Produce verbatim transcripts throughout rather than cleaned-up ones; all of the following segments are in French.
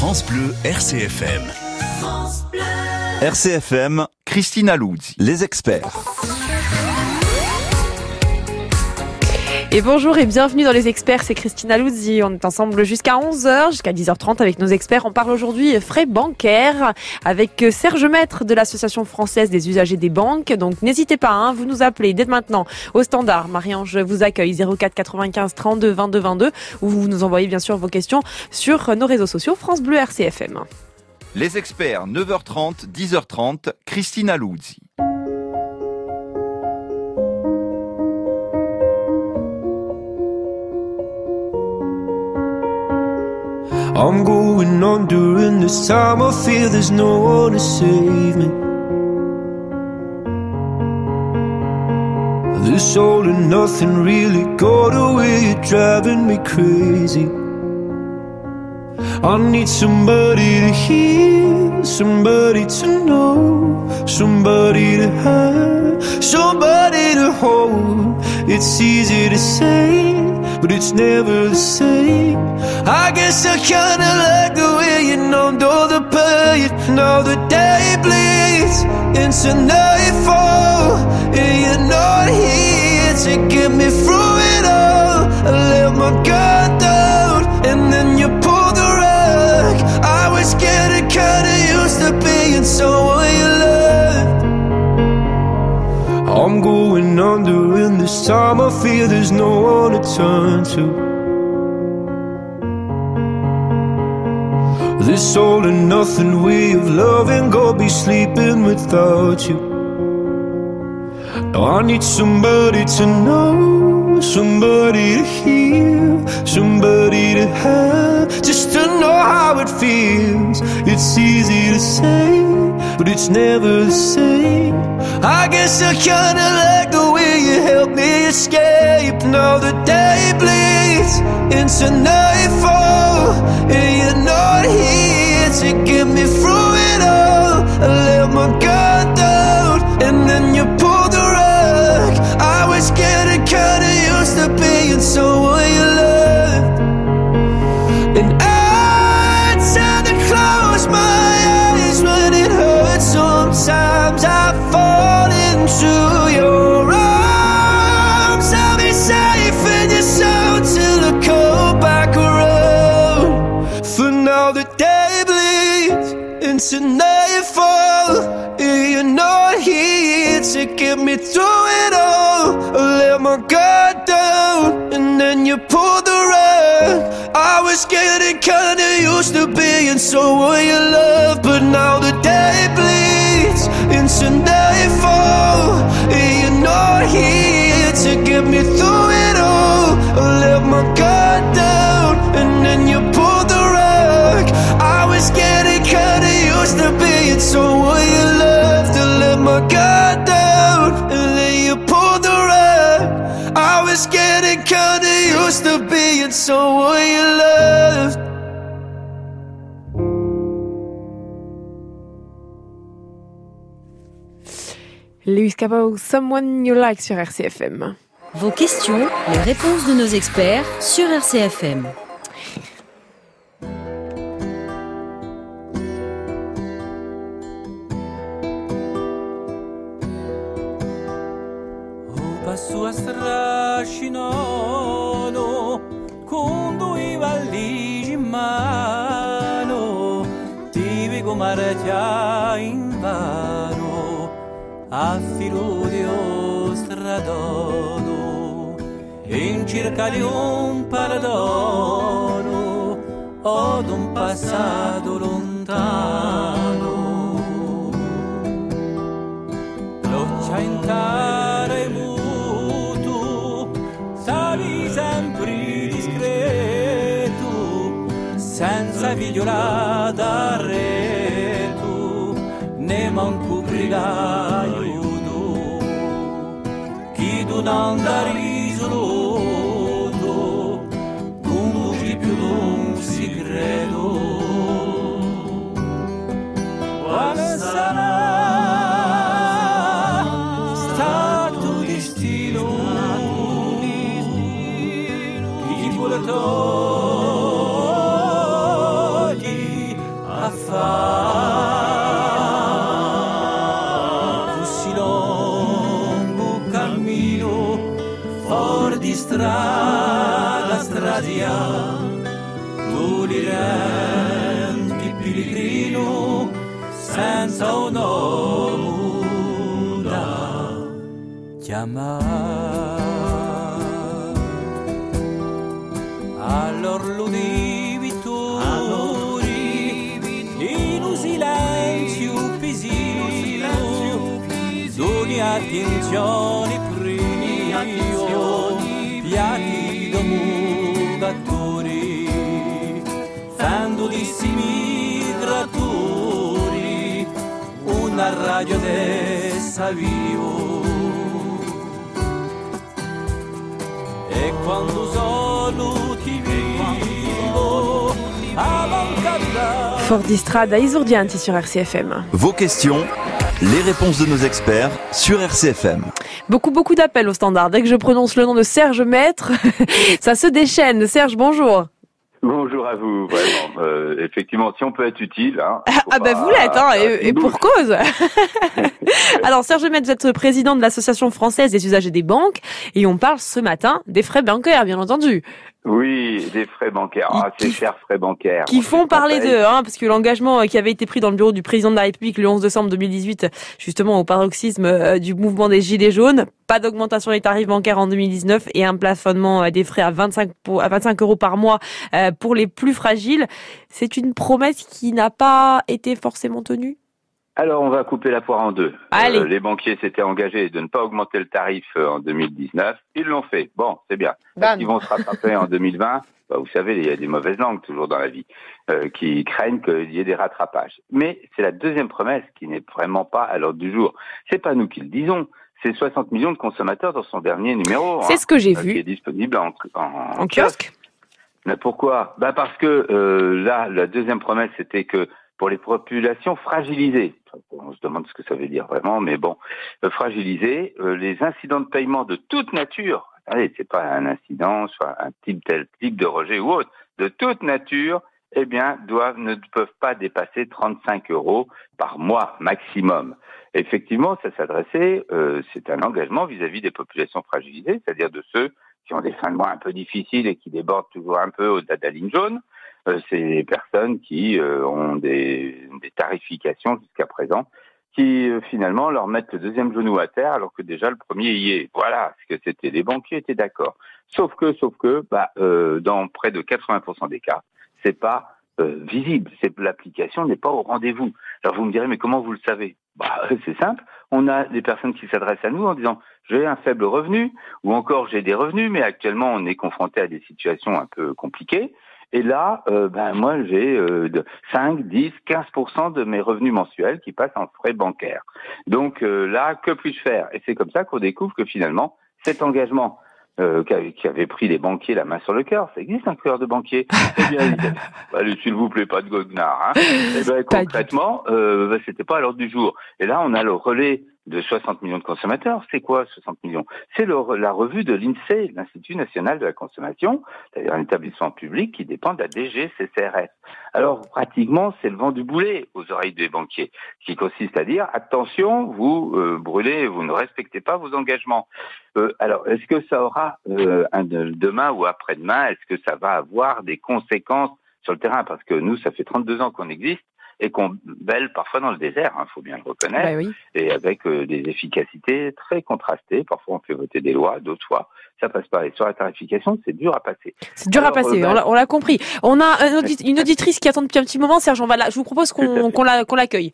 France Bleu R C F M. France Bleu. R C F M, Cristina Luzzi. les experts. Et bonjour et bienvenue dans Les Experts, c'est Cristina Luzzi. On est ensemble jusqu'à onze heures, jusqu'à dix heures trente avec nos experts. On parle aujourd'hui frais bancaires avec Serge Maître de l'Association française des usagers des banques. Donc n'hésitez pas, hein, vous nous appelez dès maintenant au standard. Marie-Ange vous accueille zéro quatre quatre-vingt-quinze trente-deux vingt-deux vingt-deux ou vous nous envoyez bien sûr vos questions sur nos réseaux sociaux France Bleu R C F M. Les experts, neuf heures trente, dix heures trente, Cristina Luzzi. I'm going on during this time. I feel there's no one to save me. This all and nothing really got away, you're driving me crazy. I need somebody to hear, somebody to know, somebody to have, somebody to hold. It's easy to say, but it's never the same. I guess I kinda like the way you numbed all the pain. Now the day bleeds into nightfall, and you're not here to get me through it all. I let my guard down, and then you pulled the rug. I was getting kinda used to being someone you loved. I'm going under, and this time I feel there's no one to turn to. This all and nothing way of loving, go be sleeping without you. Now I need somebody to know, somebody to hear, somebody to have, just to know how it feels. It's easy to say, but it's never the same. I guess I kinda like the way you help me escape. Now the day bleeds into nightfall, and you're not here to get me through it all. I let my guard down, and then you pulled the rug. I was getting kinda used to being someone you loved. And I tend to close my eyes when it hurts. Sometimes I fall into your arms. I'll be safe in your soul till I come back around. For now the day bleeds into nightfall, and you're not here to get me through it all. I let my guard down, and then you pulled the rug. I was getting kinda used to being someone you love, but now the day bleeds into nightfall, and you're not here to get me through it all. I let my guard down, and then you pulled the rug. I was getting kinda used to being someone you loved. To let my guard down, and then you pulled the rug. I was getting kinda used to being someone you loved. Lewis Capaldi, Someone You Like sur R C F M. Vos questions, les réponses de nos experts sur R C F M. Passo a strascinano con due valigie in mano, ti vedo mareggia in vano a filo di stradono, in cerca di un perdono o di un passato lontano. L'occhia in care muto, stavi sempre discreto, senza figliola da reto, ne manco aiuto. Chi tu non da risoluto, conduci più d'un segreto. Quale sarà stato destino? Chi vuole togliere sono muda chiamare. Allora l'udivi tu, in un silenzio pisino, d'ogni attenzione primo, piatti domudatori, fandolissimi migratori, una radio dessa vivo. E quando solo ti vivo a Mancada. Fort d'Istrade à Isourdianti sur R C F M. Vos questions, les réponses de nos experts sur R C F M. Beaucoup, beaucoup d'appels au standard. Dès que je prononce le nom de Serge Maître, ça se déchaîne. Serge, bonjour. Bonjour à vous, vraiment. Euh, effectivement, si on peut être utile... Hein, ah bah vous l'êtes, hein, et, et pour cause. Alors Serge Maître, vous êtes président de l'Association française des usagers des banques, et on parle ce matin des frais bancaires, bien entendu. Oui, des frais bancaires. Ah, ces chers frais bancaires. Qui font parler d'eux, hein, parce que l'engagement qui avait été pris dans le bureau du président de la République le onze décembre deux mille dix-huit, justement au paroxysme du mouvement des Gilets jaunes, pas d'augmentation des tarifs bancaires en deux mille dix-neuf et un plafonnement des frais à vingt-cinq, à vingt-cinq euros par mois pour les plus fragiles. C'est une promesse qui n'a pas été forcément tenue? Alors, on va couper la poire en deux. Allez. Euh, les banquiers s'étaient engagés de ne pas augmenter le tarif en deux mille dix-neuf. Ils l'ont fait. Bon, c'est bien. Est-ce qu'ils vont se rattraper en deux mille vingt? Bah, vous savez, il y a des mauvaises langues toujours dans la vie euh, qui craignent qu'il y ait des rattrapages. Mais c'est la deuxième promesse qui n'est vraiment pas à l'ordre du jour. C'est pas nous qui le disons. C'est soixante millions de consommateurs dans son dernier numéro. C'est hein, ce que j'ai euh, vu. Qui est disponible en, en, en kiosque. Mais pourquoi? Bah parce que euh, là, la deuxième promesse, c'était que pour les populations fragilisées, on se demande ce que ça veut dire vraiment, mais bon, euh, fragilisées, euh, les incidents de paiement de toute nature, allez, c'est pas un incident, soit un type tel type de rejet ou autre, de toute nature, eh bien, doivent ne peuvent pas dépasser trente-cinq euros par mois maximum. Effectivement, ça s'adressait, euh, c'est un engagement vis-à-vis des populations fragilisées, c'est-à-dire de ceux qui ont des fins de mois un peu difficiles et qui débordent toujours un peu au-delà de la ligne jaune. Euh, c'est les personnes qui euh, ont des, des tarifications jusqu'à présent, qui euh, finalement leur mettent le deuxième genou à terre alors que déjà le premier y est. Voilà ce que c'était. Les banquiers étaient d'accord. Sauf que, sauf que, bah, euh, dans près de quatre-vingts pour cent des cas, c'est pas euh, visible. C'est, l'application n'est pas au rendez-vous. Alors vous me direz, mais comment vous le savez? Bah, c'est simple. On a des personnes qui s'adressent à nous en disant j'ai un faible revenu ou encore j'ai des revenus, mais actuellement on est confronté à des situations un peu compliquées. Et là, euh, ben moi j'ai euh, de cinq, dix, quinze pour cent de mes revenus mensuels qui passent en frais bancaires. Donc euh, là, que puis-je faire? Et c'est comme ça qu'on découvre que finalement cet engagement euh, qui avait pris les banquiers la main sur le cœur, ça existe un cœur de banquier. Eh bien, allez, s'il vous plaît, pas de goguenard. Hein. Et ben concrètement, euh, ben, c'était pas à l'ordre du jour. Et là, on a le relais de soixante millions de consommateurs. C'est quoi soixante millions? C'est le, la revue de l'INSEE, l'Institut National de la Consommation, c'est-à-dire un établissement public qui dépend de la D G C C R F. Alors, pratiquement, c'est le vent du boulet aux oreilles des banquiers, qui consiste à dire, attention, vous euh, brûlez, vous ne respectez pas vos engagements. Euh, alors, est-ce que ça aura, euh, un, demain ou après-demain, est-ce que ça va avoir des conséquences sur le terrain? Parce que nous, ça fait trente-deux ans qu'on existe, et qu'on bêle parfois dans le désert, il hein, faut bien le reconnaître, bah oui. Et avec euh, des efficacités très contrastées. Parfois, on fait voter des lois, d'autres fois, ça passe pas. Et sur la tarification, c'est dur à passer. C'est dur Alors, à passer, euh, bah... on, l'a, on l'a compris. On a un audit- une auditrice qui attend depuis un petit moment, Serge, on va la, je vous propose qu'on, qu'on, la, qu'on l'accueille.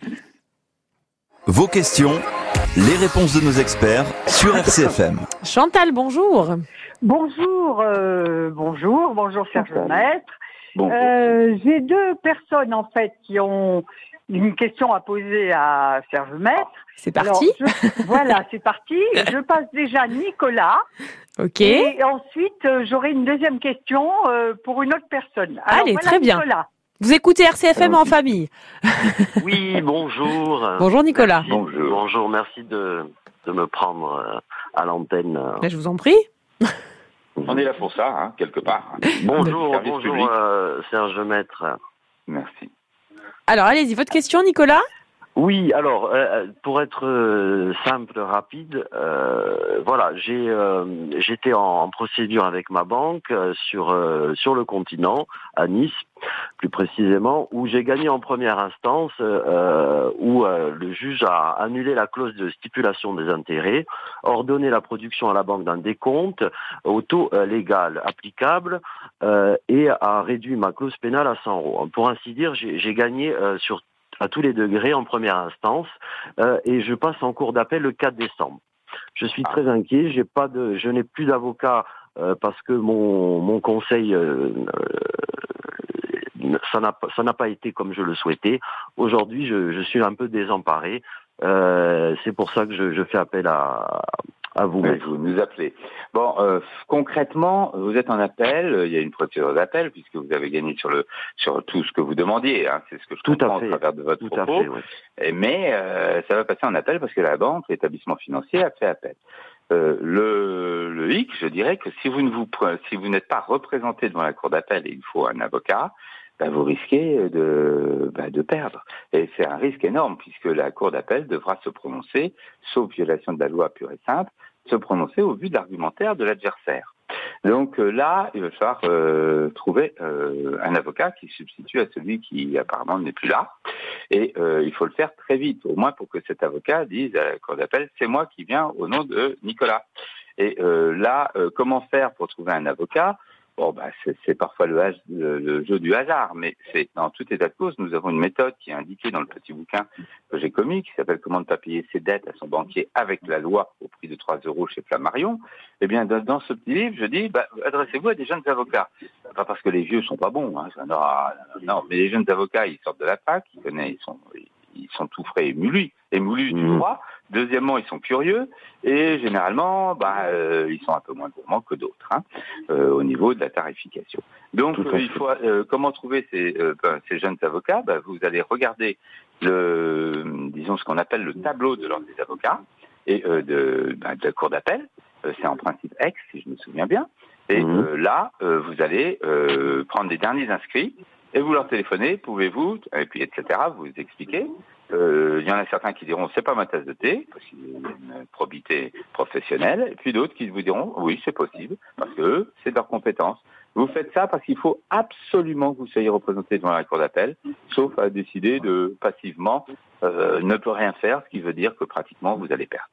Vos questions, les réponses de nos experts sur R C F M. Chantal, bonjour. Bonjour, euh, bonjour, bonjour Serge Maître. Bon. Euh, j'ai deux personnes en fait qui ont une question à poser à Serge Maître. C'est parti. Alors, je, voilà, c'est parti. Je passe déjà Nicolas. Ok. Et ensuite, euh, j'aurai une deuxième question euh, pour une autre personne. Alors, Allez, voilà très bien. Nicolas. Vous écoutez R C F M en famille. Oui, bonjour. Bonjour Nicolas. Merci, bonjour. Bonjour, merci de, de me prendre à l'antenne. Je vous en prie. On est là pour ça, hein, quelque part. Bonjour, bonjour euh, Serge Maître. Merci. Alors, allez-y, votre question, Nicolas ? Oui, alors, euh, pour être euh, simple, rapide, euh, voilà, j'ai euh, j'étais en, en procédure avec ma banque euh, sur euh, sur le continent, à Nice, plus précisément, où j'ai gagné en première instance, euh, où euh, le juge a annulé la clause de stipulation des intérêts, ordonné la production à la banque d'un décompte au taux euh, légal applicable euh, et a réduit ma clause pénale à cent euros. Pour ainsi dire, j'ai, j'ai gagné euh, sur à tous les degrés en première instance euh, et je passe en cour d'appel le quatre décembre. Je suis très inquiet, j'ai pas de, je n'ai plus d'avocat euh, parce que mon, mon conseil euh, euh, ça n'a, ça n'a pas été comme je le souhaitais. Aujourd'hui, je, je suis un peu désemparé. Euh, c'est pour ça que je, je fais appel à, à vous. Oui, vous nous appelez. Bon, euh, concrètement, vous êtes en appel. Il y a une procédure d'appel puisque vous avez gagné sur le sur tout ce que vous demandiez. Hein, c'est ce que je tout comprends à fait. à travers de votre tout propos. À fait, oui. Et, mais euh, ça va passer en appel parce que la banque, l'établissement financier, a fait appel. Euh, le, le hic, je dirais que si vous ne vous si vous n'êtes pas représenté devant la cour d'appel et il faut un avocat, ben vous risquez de ben de perdre. Et c'est un risque énorme puisque la cour d'appel devra se prononcer, sauf violation de la loi pure et simple, se prononcer au vu de l'argumentaire de l'adversaire. Donc euh, là, il va falloir euh, trouver euh, un avocat qui substitue à celui qui apparemment n'est plus là. Et euh, il faut le faire très vite, au moins pour que cet avocat dise à la cour d'appel, c'est moi qui viens au nom de Nicolas. Et euh, là, euh, comment faire pour trouver un avocat ? Bon, bah, c'est, c'est parfois le, le, le jeu du hasard, mais c'est dans tout état de cause, nous avons une méthode qui est indiquée dans le petit bouquin que j'ai commis, qui s'appelle « Comment ne pas payer ses dettes à son banquier avec la loi au prix de trois euros chez Flammarion ». Eh bien, dans, dans ce petit livre, je dis, bah, adressez-vous à des jeunes avocats. Pas parce que les vieux sont pas bons, hein, non, non, mais les jeunes avocats, ils sortent de la fac, ils connaissent, ils sont, ils sont tout frais et moulus, et moulus du droit. Deuxièmement, ils sont curieux et généralement, bah, euh, ils sont un peu moins gourmands que d'autres hein, euh, au niveau de la tarification. Donc, euh, il faut euh, comment trouver ces, euh, ben, ces jeunes avocats bah, vous allez regarder le, disons ce qu'on appelle le tableau de l'ordre des avocats et euh, de, ben, de la cour d'appel. Euh, c'est en principe Aix, si je me souviens bien. Et mmh. euh, là, euh, vous allez euh, prendre les derniers inscrits et vous leur téléphonez. Pouvez-vous, et puis et cetera. Vous expliquez. Il euh, y en a certains qui diront c'est pas ma tasse de thé parce qu'il y a une probité professionnelle, et puis d'autres qui vous diront oui c'est possible parce que eux, c'est leur compétence. Vous faites ça parce qu'il faut absolument que vous soyez représenté devant la cour d'appel, sauf à décider de passivement euh, ne peut rien faire, ce qui veut dire que pratiquement vous allez perdre.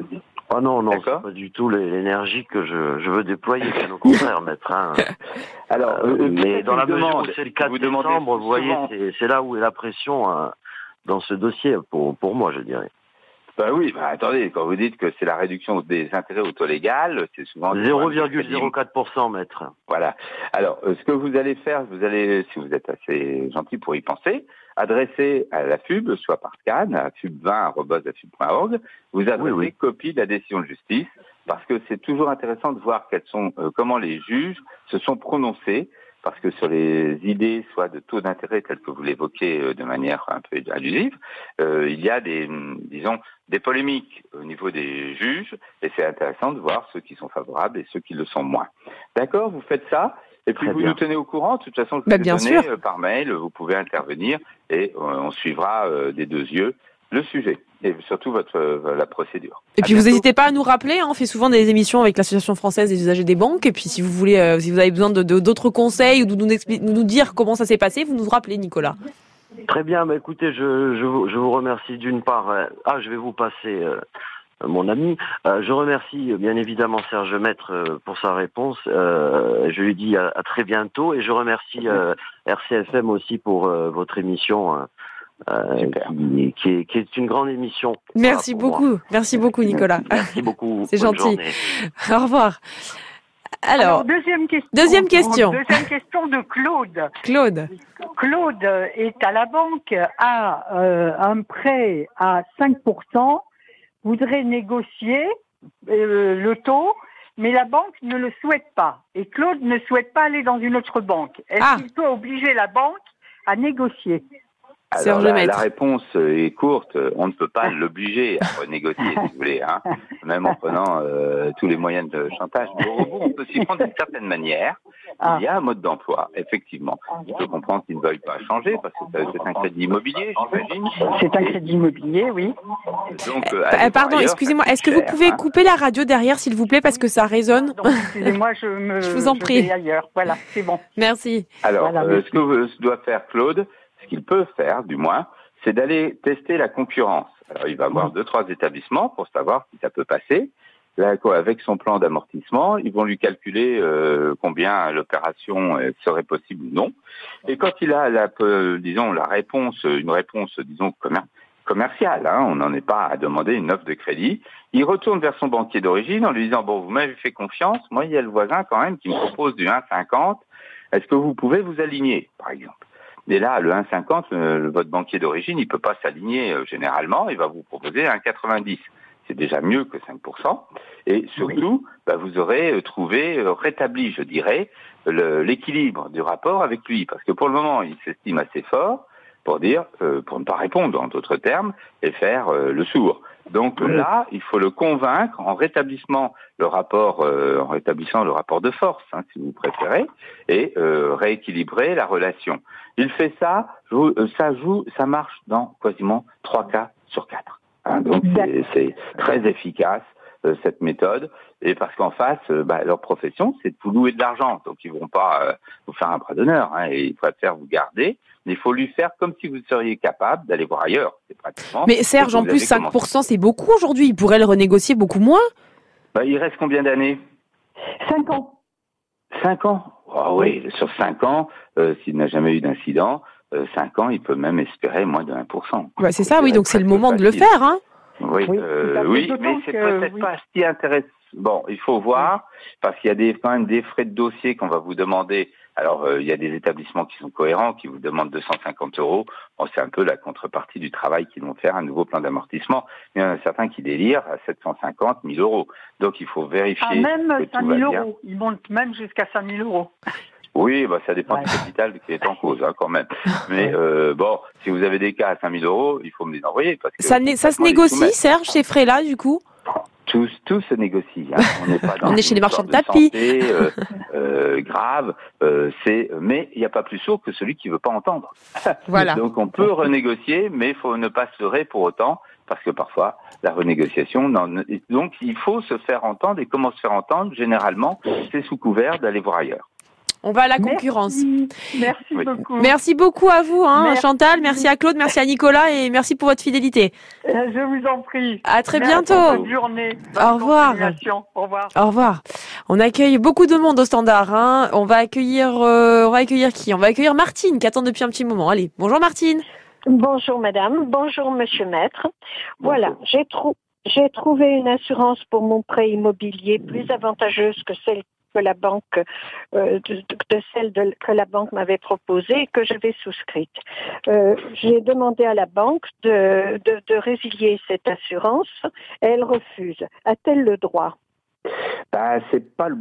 Ah non, non, c'est pas du tout l'énergie que je, je veux déployer, bien au contraire, maître. Hein. Alors, euh, mais dans la mesure où c'est le quatre décembre, vous voyez, c'est, c'est là où est la pression hein, dans ce dossier, pour, pour moi, je dirais. Ben oui, ben attendez, quand vous dites que c'est la réduction des intérêts au taux légal, c'est souvent... zéro virgule zéro quatre pour cent, maître. Voilà. Alors, euh, ce que vous allez faire, vous allez, si vous êtes assez gentil pour y penser, adresser à la F U B, soit par scan, à f u b vingt arobase f u b point org, vous adressez oui, oui. copie de la décision de justice, parce que c'est toujours intéressant de voir quels sont, euh, comment les juges se sont prononcés, parce que sur les idées, soit de taux d'intérêt tels que vous l'évoquez euh, de manière un peu allusive, euh, il y a des, disons, des polémiques au niveau des juges, et c'est intéressant de voir ceux qui sont favorables et ceux qui le sont moins. D'accord, vous faites ça, et puis Très vous bien. Nous tenez au courant. De toute façon, je vous bah, ai donné euh, par mail, vous pouvez intervenir, et euh, on suivra euh, des deux yeux le sujet, et surtout votre euh, la procédure. Et à puis bientôt. Vous n'hésitez pas à nous rappeler, hein, on fait souvent des émissions avec l'Association française des usagers des banques, et puis si vous voulez, euh, si vous avez besoin de, de, d'autres conseils ou de nous, expli- nous dire comment ça s'est passé, vous nous rappelez, Nicolas. Très bien, bah écoutez, je, je, vous, je vous remercie d'une part. Euh, ah, je vais vous passer euh, mon ami. Euh, je remercie bien évidemment Serge Maître euh, pour sa réponse. Euh, je lui dis à, à très bientôt, et je remercie euh, R C F M aussi pour euh, votre émission. Euh, Euh, qui, qui, est, qui est une grande émission. Merci voilà, beaucoup, moi. merci beaucoup Nicolas. Merci beaucoup. C'est gentil. Journée. Au revoir. Alors, Alors deuxième question. Deuxième question. Deuxième question de Claude. Claude. Claude est à la banque, a euh, un prêt à cinq pour cent, voudrait négocier euh, le taux, mais la banque ne le souhaite pas. Et Claude ne souhaite pas aller dans une autre banque. Est-ce ah. qu'il peut obliger la banque à négocier ? Alors, Serge la, Maître. la réponse est courte. On ne peut pas l'obliger à renégocier, si vous voulez, hein, même en prenant euh, tous les moyens de chantage. Mais au rebours, on peut s'y prendre d'une certaine manière. Il y a un mode d'emploi, effectivement. Il faut comprendre qu'ils ne veulent pas changer parce que c'est un crédit immobilier, j'imagine. C'est un crédit immobilier, oui. Donc, euh, Euh, pardon, ailleurs, excusez-moi, ça coûte est-ce que vous cher, pouvez hein. couper la radio derrière, s'il vous plaît, parce que ça résonne? Donc, excusez-moi, je me. Je vous en prie. vais ailleurs. Voilà, c'est bon. Merci. Alors, Voilà, euh, merci. ce que vous- ce que doit faire Claude, ce qu'il peut faire, du moins, c'est d'aller tester la concurrence. Alors, il va avoir deux, trois établissements pour savoir si ça peut passer. Là, quoi, avec son plan d'amortissement, ils vont lui calculer euh, combien l'opération euh, serait possible ou non. Et quand il a, la, euh, disons, la réponse, une réponse, disons, commer- commerciale, hein, on n'en est pas à demander une offre de crédit, il retourne vers son banquier d'origine en lui disant, bon, vous m'avez fait confiance, moi, il y a le voisin quand même qui me propose du un virgule cinquante, est-ce que vous pouvez vous aligner, par exemple? Et là, le un virgule cinquante, euh, votre banquier d'origine, il peut pas s'aligner euh, généralement, il va vous proposer un quatre-vingt-dix. C'est déjà mieux que cinq pour cent. Et surtout, bah, vous aurez euh, trouvé, euh, rétabli, je dirais, le- l'équilibre du rapport avec lui. Parce que pour le moment, il s'estime assez fort pour dire, euh, pour ne pas répondre en d'autres termes, et faire euh, le sourd. Donc là, il faut le convaincre en rétablissement le rapport, euh, en rétablissant le rapport de force, hein, si vous préférez, et euh, rééquilibrer la relation. Il fait ça, joue, euh, ça joue, ça marche dans quasiment trois cas sur quatre. Hein, donc c'est, c'est très efficace euh, cette méthode, et parce qu'en face, euh, bah, leur profession, c'est de vous louer de l'argent, donc ils vont pas euh, vous faire un bras d'honneur, hein, et ils préfèrent vous garder. Mais il faut lui faire comme si vous seriez capable d'aller voir ailleurs. C'est pratiquement. Mais Serge, ce que en vous plus, avez cinq commencé. pour cent, c'est beaucoup aujourd'hui. Il pourrait le renégocier beaucoup moins. Bah, il reste combien d'années? Cinq ans. Cinq ans. Ah oui, sur cinq ans, euh, s'il n'a jamais eu d'incident, euh, cinq ans, il peut même espérer moins de un pour cent. Bah, c'est ça, oui, donc c'est le moment de le facile. faire. Hein. Oui, Oui, euh, tout à fait, oui, d'autant mais c'est que, peut-être oui. pas si intéressant. Bon, il faut voir, parce qu'il y a des, quand même des frais de dossier qu'on va vous demander. Alors, euh, il y a des établissements qui sont cohérents, qui vous demandent deux cent cinquante euros. Bon, c'est un peu la contrepartie du travail qu'ils vont faire, un nouveau plan d'amortissement. Il y en a certains qui délirent à sept cent cinquante, mille euros. Donc, il faut vérifier Ah, même que tout cinq va mille bien. euros. Ils montent même jusqu'à cinq mille euros. Oui, bah, ça dépend Ouais. du capital qui est en cause, hein, quand même. Mais euh, bon, si vous avez des cas à cinq mille euros, il faut me les envoyer. Parce que Ça, né- ça se concrètement, les négocie, soumettre. Serge, ces frais-là, du coup? Tout, tout se négocie. Hein. On n'est pas dans On est chez une les marchands sorte de tapis. santé, euh, euh, grave. Euh, c'est, mais il n'y a pas plus sourd que celui qui veut pas entendre. Voilà. Donc on peut renégocier, mais il faut ne pas se leurrer pour autant, parce que parfois la renégociation. Non, donc il faut se faire entendre. Et comment se faire entendre? Généralement, c'est sous couvert d'aller voir ailleurs. On va à la concurrence. Merci, merci Oui. beaucoup. Merci beaucoup à vous, hein, Merci. Chantal. Merci à Claude, merci à Nicolas et merci pour votre fidélité. Euh, Je vous en prie. À très Merci, bientôt. Bonne journée. Au Bonne revoir. continuation. Au revoir. Au revoir. On accueille beaucoup de monde au standard. Hein. On va accueillir, euh, on va accueillir qui? On va accueillir Martine qui attend depuis un petit moment. Allez, bonjour Martine. Bonjour madame, bonjour monsieur maître. Voilà, j'ai trou- j'ai trouvé une assurance pour mon prêt immobilier plus avantageuse que celle que la banque euh, de, de- de celle de- que la banque m'avait proposée et que j'avais souscrite. Euh, j'ai demandé à la banque de, de, de résilier cette assurance et elle refuse. A-t-elle le droit? Bah, c'est pas le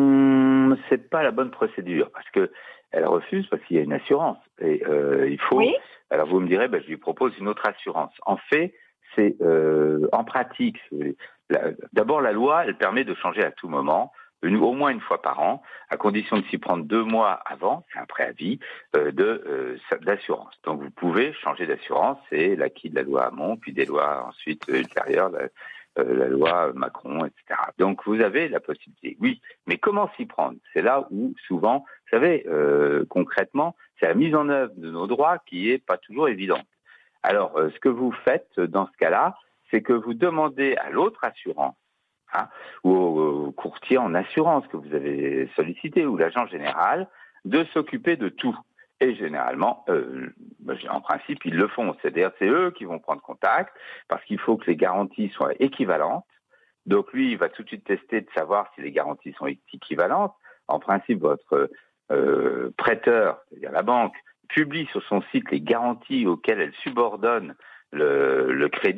bon, c'est pas la bonne procédure parce que elle refuse parce qu'il y a une assurance et euh, il faut. Oui. Alors vous me direz, bah, je lui propose une autre assurance. En fait, c'est euh, en pratique. c'est- la- D'abord, la loi, elle permet de changer à tout moment. Une, au moins une fois par an, à condition de s'y prendre deux mois avant, c'est un préavis, euh, de, euh, d'assurance. Donc vous pouvez changer d'assurance, c'est l'acquis de la loi Hamon, puis des lois ensuite euh, ultérieures, la, euh, la loi Macron, et cetera. Donc vous avez la possibilité, oui, mais comment s'y prendre? C'est là où souvent, vous savez, euh, concrètement, c'est la mise en œuvre de nos droits qui est pas toujours évidente. Alors, euh, ce que vous faites dans ce cas-là, c'est que vous demandez à l'autre assurance, hein, ou au, au courtier en assurance que vous avez sollicité, ou l'agent général, de s'occuper de tout. Et généralement, euh, en principe, ils le font. C'est-à-dire, c'est eux qui vont prendre contact, parce qu'il faut que les garanties soient équivalentes. Donc lui, il va tout de suite tester de savoir si les garanties sont équivalentes. En principe, votre euh, prêteur, c'est-à-dire la banque, publie sur son site les garanties auxquelles elle subordonne le, le crédit.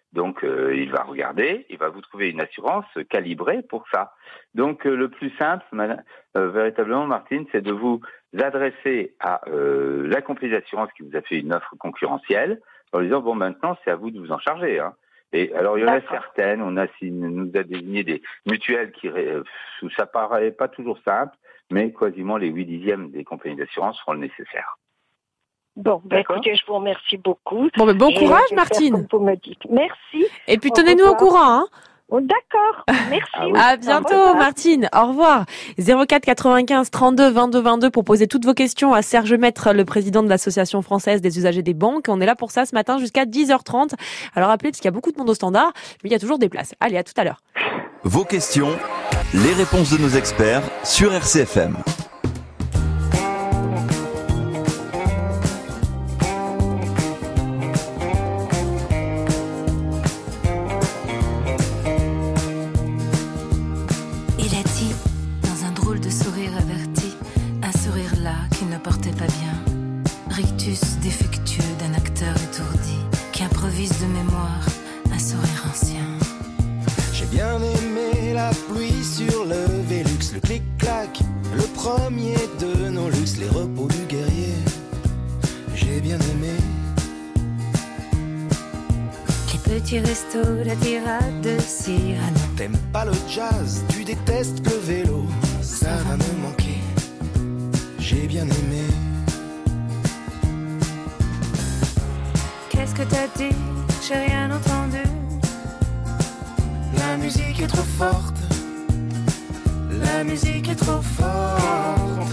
Donc, euh, il va regarder, il va vous trouver une assurance calibrée pour ça. Donc, euh, le plus simple, madame, euh, véritablement, Martine, c'est de vous adresser à euh, la compagnie d'assurance qui vous a fait une offre concurrentielle en disant, bon, maintenant, c'est à vous de vous en charger. Hein. Et alors, il y en a certaines, on a, nous a désigné des mutuelles qui, euh, ça paraît pas toujours simple, mais quasiment les huit dixièmes des compagnies d'assurance feront le nécessaire. Bon, bah écoutez, je vous remercie beaucoup. Bon, mais bon Et courage, Martine. Comme vous me dites. Merci. Et puis, tenez-nous au courant, hein. Oh, d'accord. Merci. Ah oui. À bientôt, Martine. Au revoir. zéro quatre quatre-vingt-quinze trente-deux vingt-deux vingt-deux pour poser toutes vos questions à Serge Maître, le président de l'Association française des usagers des banques. On est là pour ça ce matin jusqu'à dix heures trente. Alors, appelez parce qu'il y a beaucoup de monde au standard, mais il y a toujours des places. Allez, à tout à l'heure. Vos questions, les réponses de nos experts sur R C F M. De mémoire, un sourire ancien. J'ai bien aimé la pluie sur le Vélux, le clic-clac, le premier de nos luxes, les repos du guerrier. J'ai bien aimé les petits restos, la tirade de Cyrano. T'aimes pas le jazz, tu détestes le vélo, ça va me manquer. J'ai bien aimé. Qu'est-ce que t'as dit? J'ai rien entendu. La musique est trop forte. La musique est trop forte.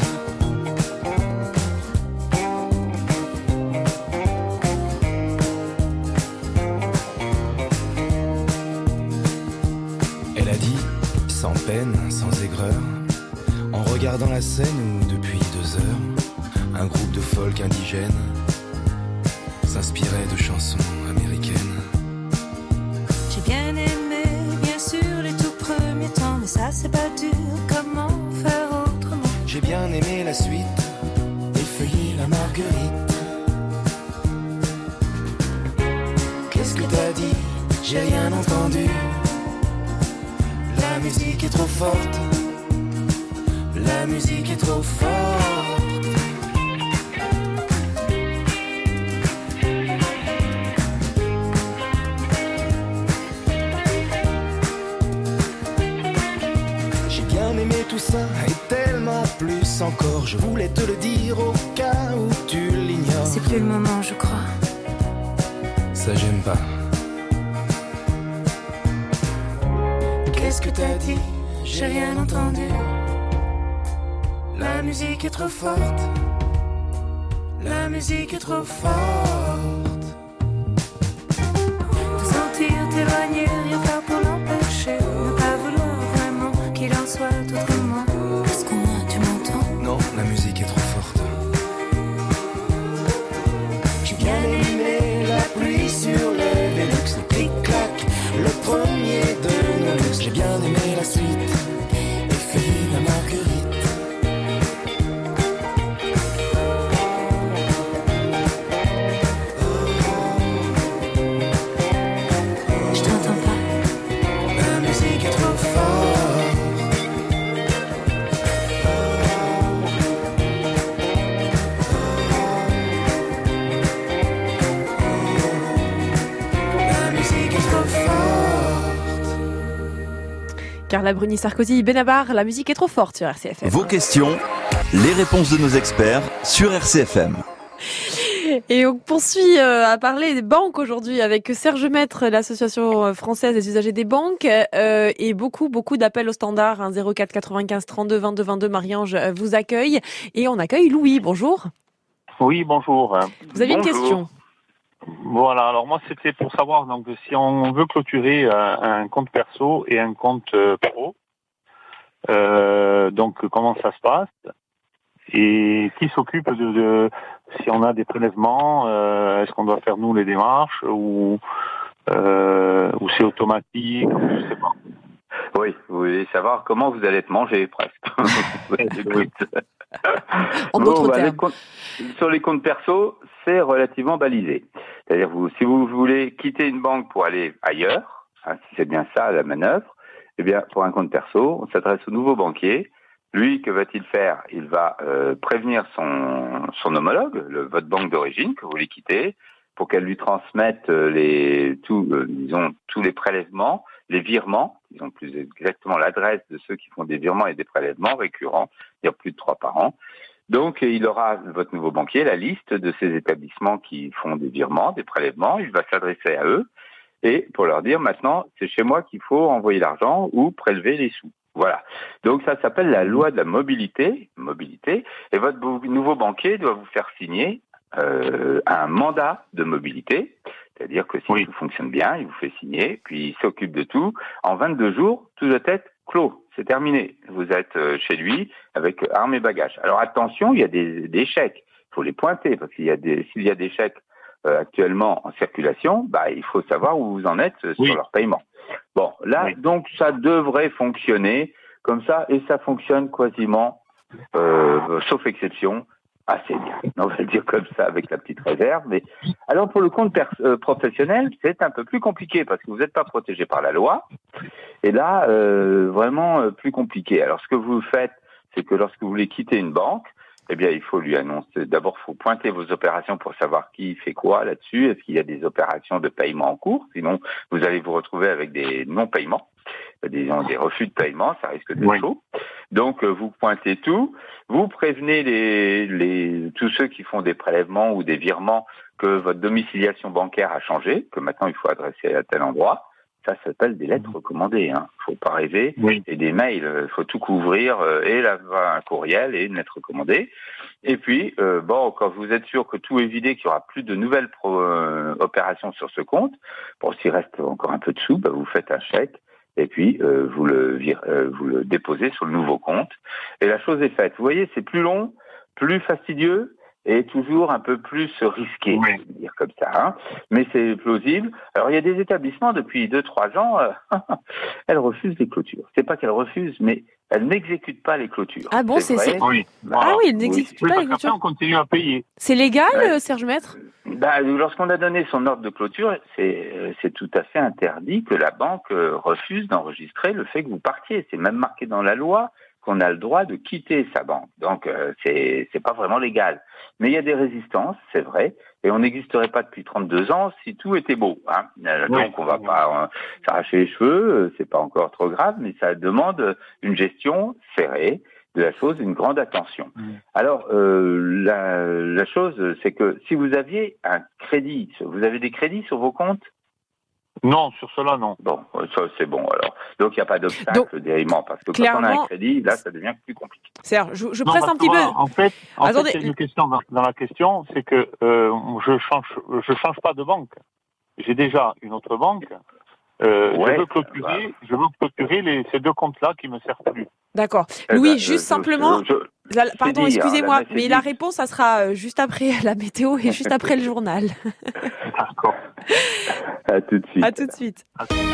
Elle a dit, sans peine, sans aigreur, en regardant la scène où, depuis deux heures, un groupe de folk indigènes s'inspirait de chansons américaines. J'ai bien aimé, bien sûr, les tout premiers temps, mais ça c'est pas dur, comment faire autrement? J'ai bien aimé la suite, effeuiller la marguerite. Qu'est-ce que t'as dit? J'ai rien entendu. La musique est trop forte. La musique est trop forte. Tout ça et tellement plus encore. Je voulais te le dire au cas où tu l'ignores. C'est plus le moment, je crois. Ça j'aime pas. Qu'est-ce que t'as dit? J'ai rien entendu. La musique est trop forte. La musique est trop forte. Te sentir t'éloigner, rien faire pour l'empêcher. Ne pas vouloir vraiment qu'il en soit autrement. Est-ce qu'au moins tu m'entends? Non, la musique est trop forte. J'ai bien aimé la pluie sur le Vélux, le clic-clac, le premier de nos luxe. J'ai bien aimé la suite, effeuiller la marguerite. Carla Bruni, Sarkozy, Benabar, la musique est trop forte sur R C F M. Vos questions, les réponses de nos experts sur R C F M. Et on poursuit euh, à parler des banques aujourd'hui avec Serge Maître, l'association française des usagers des banques, euh, et beaucoup, beaucoup d'appels au standard. Hein, zéro quatre quatre-vingt-quinze trente-deux vingt-deux vingt-deux, Marie-Ange vous accueille. Et on accueille Louis, bonjour. Oui, bonjour. Vous avez bonjour. Une question? Voilà, alors moi c'était pour savoir donc si on veut clôturer euh, un compte perso et un compte euh, pro, euh, donc comment ça se passe et qui s'occupe de, de si on a des prélèvements, euh, est-ce qu'on doit faire nous les démarches ou euh, ou c'est automatique, je sais pas. Oui, vous voulez savoir comment vous allez être mangé presque. Écoute. En d'autres Bon, bah, termes. les comptes, sur les comptes perso, c'est relativement balisé. C'est-à-dire, vous, si vous voulez quitter une banque pour aller ailleurs, hein, si c'est bien ça la manœuvre, eh bien, pour un compte perso, on s'adresse au nouveau banquier. Lui, que va-t-il faire? Il va euh, prévenir son, son homologue, le, votre banque d'origine, que vous voulez quitter, pour qu'elle lui transmette les, tout, euh, disons, tous les prélèvements, les virements, disons plus exactement l'adresse de ceux qui font des virements et des prélèvements récurrents, c'est-à-dire plus de trois par an. Donc, il aura, votre nouveau banquier, la liste de ces établissements qui font des virements, des prélèvements. Il va s'adresser à eux et pour leur dire, maintenant, c'est chez moi qu'il faut envoyer l'argent ou prélever les sous. Voilà. Donc, ça s'appelle la loi de la mobilité, mobilité. Et votre nouveau banquier doit vous faire signer euh, un mandat de mobilité. C'est-à-dire que si oui. tout fonctionne bien, il vous fait signer, puis il s'occupe de tout. En vingt-deux jours, tout doit être clos. C'est terminé. Vous êtes chez lui avec armes et bagages. Alors attention, il y a des, des chèques. Il faut les pointer parce qu'il y a des, s'il y a des chèques euh, actuellement en circulation, bah il faut savoir où vous en êtes oui. sur leur paiement. Bon, là oui. donc ça devrait fonctionner comme ça et ça fonctionne quasiment, euh, sauf exception, assez bien. On va le dire comme ça avec la petite réserve. Mais alors pour le compte pers- euh, professionnel, c'est un peu plus compliqué parce que vous n'êtes pas protégé par la loi. Et là, euh, vraiment euh, plus compliqué. Alors ce que vous faites, c'est que lorsque vous voulez quitter une banque, eh bien il faut lui annoncer. D'abord, il faut pointer vos opérations pour savoir qui fait quoi là-dessus. Est-ce qu'il y a des opérations de paiement en cours? Sinon, vous allez vous retrouver avec des non-paiements. Des, des refus de paiement, ça risque d'être oui. chaud. Donc, euh, vous pointez tout, vous prévenez les, les, tous ceux qui font des prélèvements ou des virements que votre domiciliation bancaire a changé, que maintenant il faut adresser à tel endroit. Ça s'appelle des lettres recommandées. Hein. Faut pas rêver. Oui. Et des mails, il faut tout couvrir, euh, et là, un courriel et une lettre recommandée. Et puis, euh, bon, quand vous êtes sûr que tout est vidé, qu'il y aura plus de nouvelles pro, euh, opérations sur ce compte, bon, s'il reste encore un peu de sous, bah, vous faites un chèque. Et puis, euh, vous le euh, vous le déposez sur le nouveau compte. Et la chose est faite. Vous voyez, c'est plus long, plus fastidieux et toujours un peu plus risqué, oui. je veux dire comme ça. Hein. Mais c'est plausible. Alors, il y a des établissements, depuis deux, trois ans, euh, elles refusent les clôtures. C'est pas qu'elles refusent, mais elles n'exécutent pas les clôtures. Ah bon, c'est... c'est c'est... Oui. Ah oui, elles n'exécutent oui. pas oui, les clôtures. Après, on continue à payer. C'est légal, ouais. Serge Maître? Bah, lorsqu'on a donné son ordre de clôture, c'est, c'est tout à fait interdit que la banque refuse d'enregistrer le fait que vous partiez. C'est même marqué dans la loi qu'on a le droit de quitter sa banque. Donc, euh, c'est, c'est pas vraiment légal. Mais il y a des résistances, c'est vrai, et on n'existerait pas depuis trente-deux ans si tout était beau. Hein. Euh, oui. Donc, on va pas euh, s'arracher les cheveux, c'est pas encore trop grave, mais ça demande une gestion serrée de la chose, une grande attention. Mmh. Alors, euh, la, la chose, c'est que si vous aviez un crédit, vous avez des crédits sur vos comptes? Non, sur cela, non. Bon, ça, c'est bon, alors. Donc, il n'y a pas d'obstacle d'élément, parce que quand on a un crédit, là, ça devient plus compliqué. Serge, je, je presse un petit moi, peu. En fait, en Attendez. fait, c'est une question dans, dans la question, c'est que euh, je change, je change pas de banque. J'ai déjà une autre banque. Euh, ouais, je veux clôturer, bah. je veux clôturer les, ces deux comptes-là qui me servent plus. D'accord. Eh Louis, ben, juste je, simplement, je, je, la, pardon, dit, excusez-moi, hein, la mais la réponse, ça sera juste après la météo et juste après le journal. D'accord. À tout de suite. À tout de suite.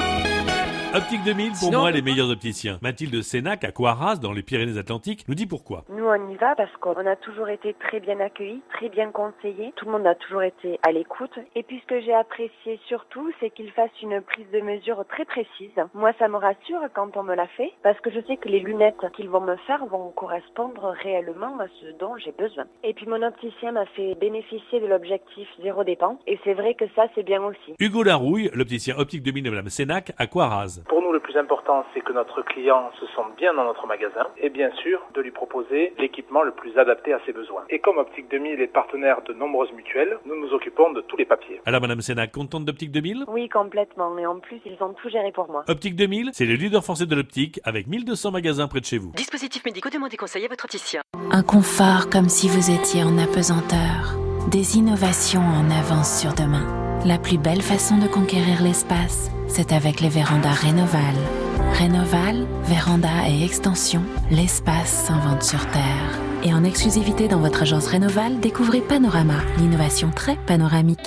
Optique deux mille, pour Sinon... moi, les meilleurs opticiens. Mathilde Sénac, à Coiras, dans les Pyrénées-Atlantiques, nous dit pourquoi. Nous, on y va parce qu'on a toujours été très bien accueillis, très bien conseillés. Tout le monde a toujours été à l'écoute. Et puis, ce que j'ai apprécié surtout, c'est qu'ils fassent une prise de mesure très précise. Moi, ça me rassure quand on me l'a fait, parce que je sais que les lunettes qu'ils vont me faire vont correspondre réellement à ce dont j'ai besoin. Et puis, mon opticien m'a fait bénéficier de l'objectif zéro dépense. Et c'est vrai que ça, c'est bien aussi. Hugo Larouille, l'opticien Optique deux mille de Madame Sénac, à Coiras. Pour nous, le plus important, c'est que notre client se sente bien dans notre magasin et bien sûr de lui proposer l'équipement le plus adapté à ses besoins. Et comme Optique deux mille est partenaire de nombreuses mutuelles, nous nous occupons de tous les papiers. Alors Madame Sénac, contente d'Optique deux mille? Oui, complètement. Et en plus, ils ont tout géré pour moi. Optique deux mille, c'est le leader français de l'optique avec mille deux cents magasins près de chez vous. Dispositifs médicaux, demandez conseil à votre opticien. Un confort comme si vous étiez en apesanteur. Des innovations en avance sur demain. La plus belle façon de conquérir l'espace, c'est avec les vérandas Rénoval. Rénoval, véranda et extension, l'espace s'invente sur Terre. Et en exclusivité dans votre agence Rénoval, découvrez Panorama, l'innovation très panoramique.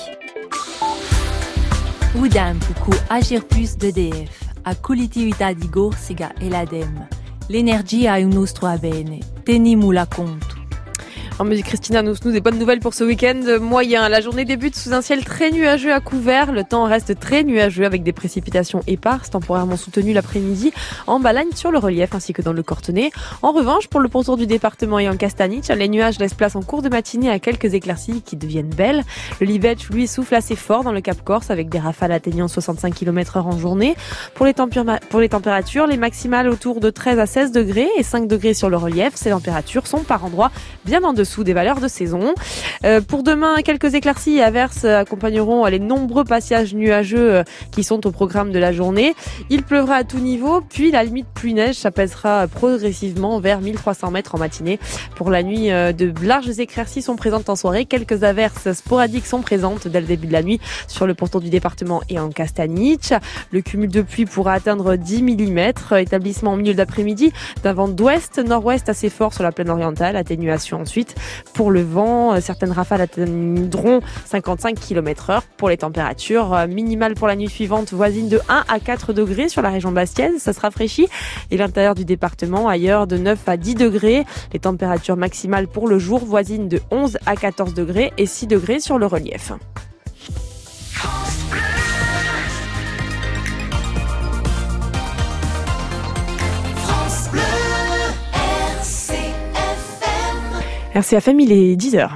Udam puku agir plus d'E D F, a collettività di Corsica e l'A D E M. L'energia è un nostro bene, teniamo la conto. En musique, Christina annonce nous des bonnes nouvelles pour ce week-end moyen. La journée débute sous un ciel très nuageux à couvert. Le temps reste très nuageux avec des précipitations éparses, temporairement soutenues l'après-midi en Balagne sur le relief ainsi que dans le Cortenay. En revanche, pour le pourtour du département et en Castaniche, les nuages laissent place en cours de matinée à quelques éclaircies qui deviennent belles. Le Libetch, lui, souffle assez fort dans le Cap Corse avec des rafales atteignant soixante-cinq kilomètres heure en journée. Pour les, tempér- pour les températures, les maximales autour de treize à seize degrés et cinq degrés sur le relief. Ces températures sont par endroits bien en dessous des valeurs de saison. Euh, pour demain, quelques éclaircies et averses accompagneront les nombreux passages nuageux euh, qui sont au programme de la journée. Il pleuvra à tout niveau, puis la limite pluie-neige s'apaisera progressivement vers mille trois cents mètres en matinée. Pour la nuit, euh, de larges éclaircies sont présentes en soirée. Quelques averses sporadiques sont présentes dès le début de la nuit sur le pourtour du département et en Castaniche. Le cumul de pluie pourra atteindre dix millimètres. Établissement au milieu d'après-midi d'un vent d'ouest, nord-ouest assez fort sur la plaine orientale. Atténuation ensuite pour le vent. Certaines rafales atteindront cinquante-cinq kilomètres heure. Pour les températures minimales pour la nuit suivante, voisine de un à quatre degrés sur la région bastiaise. Ça se rafraîchit. Et l'intérieur du département, ailleurs de neuf à dix degrés. Les températures maximales pour le jour, voisines de onze à quatorze degrés et six degrés sur le relief. R C F M, il est dix heures.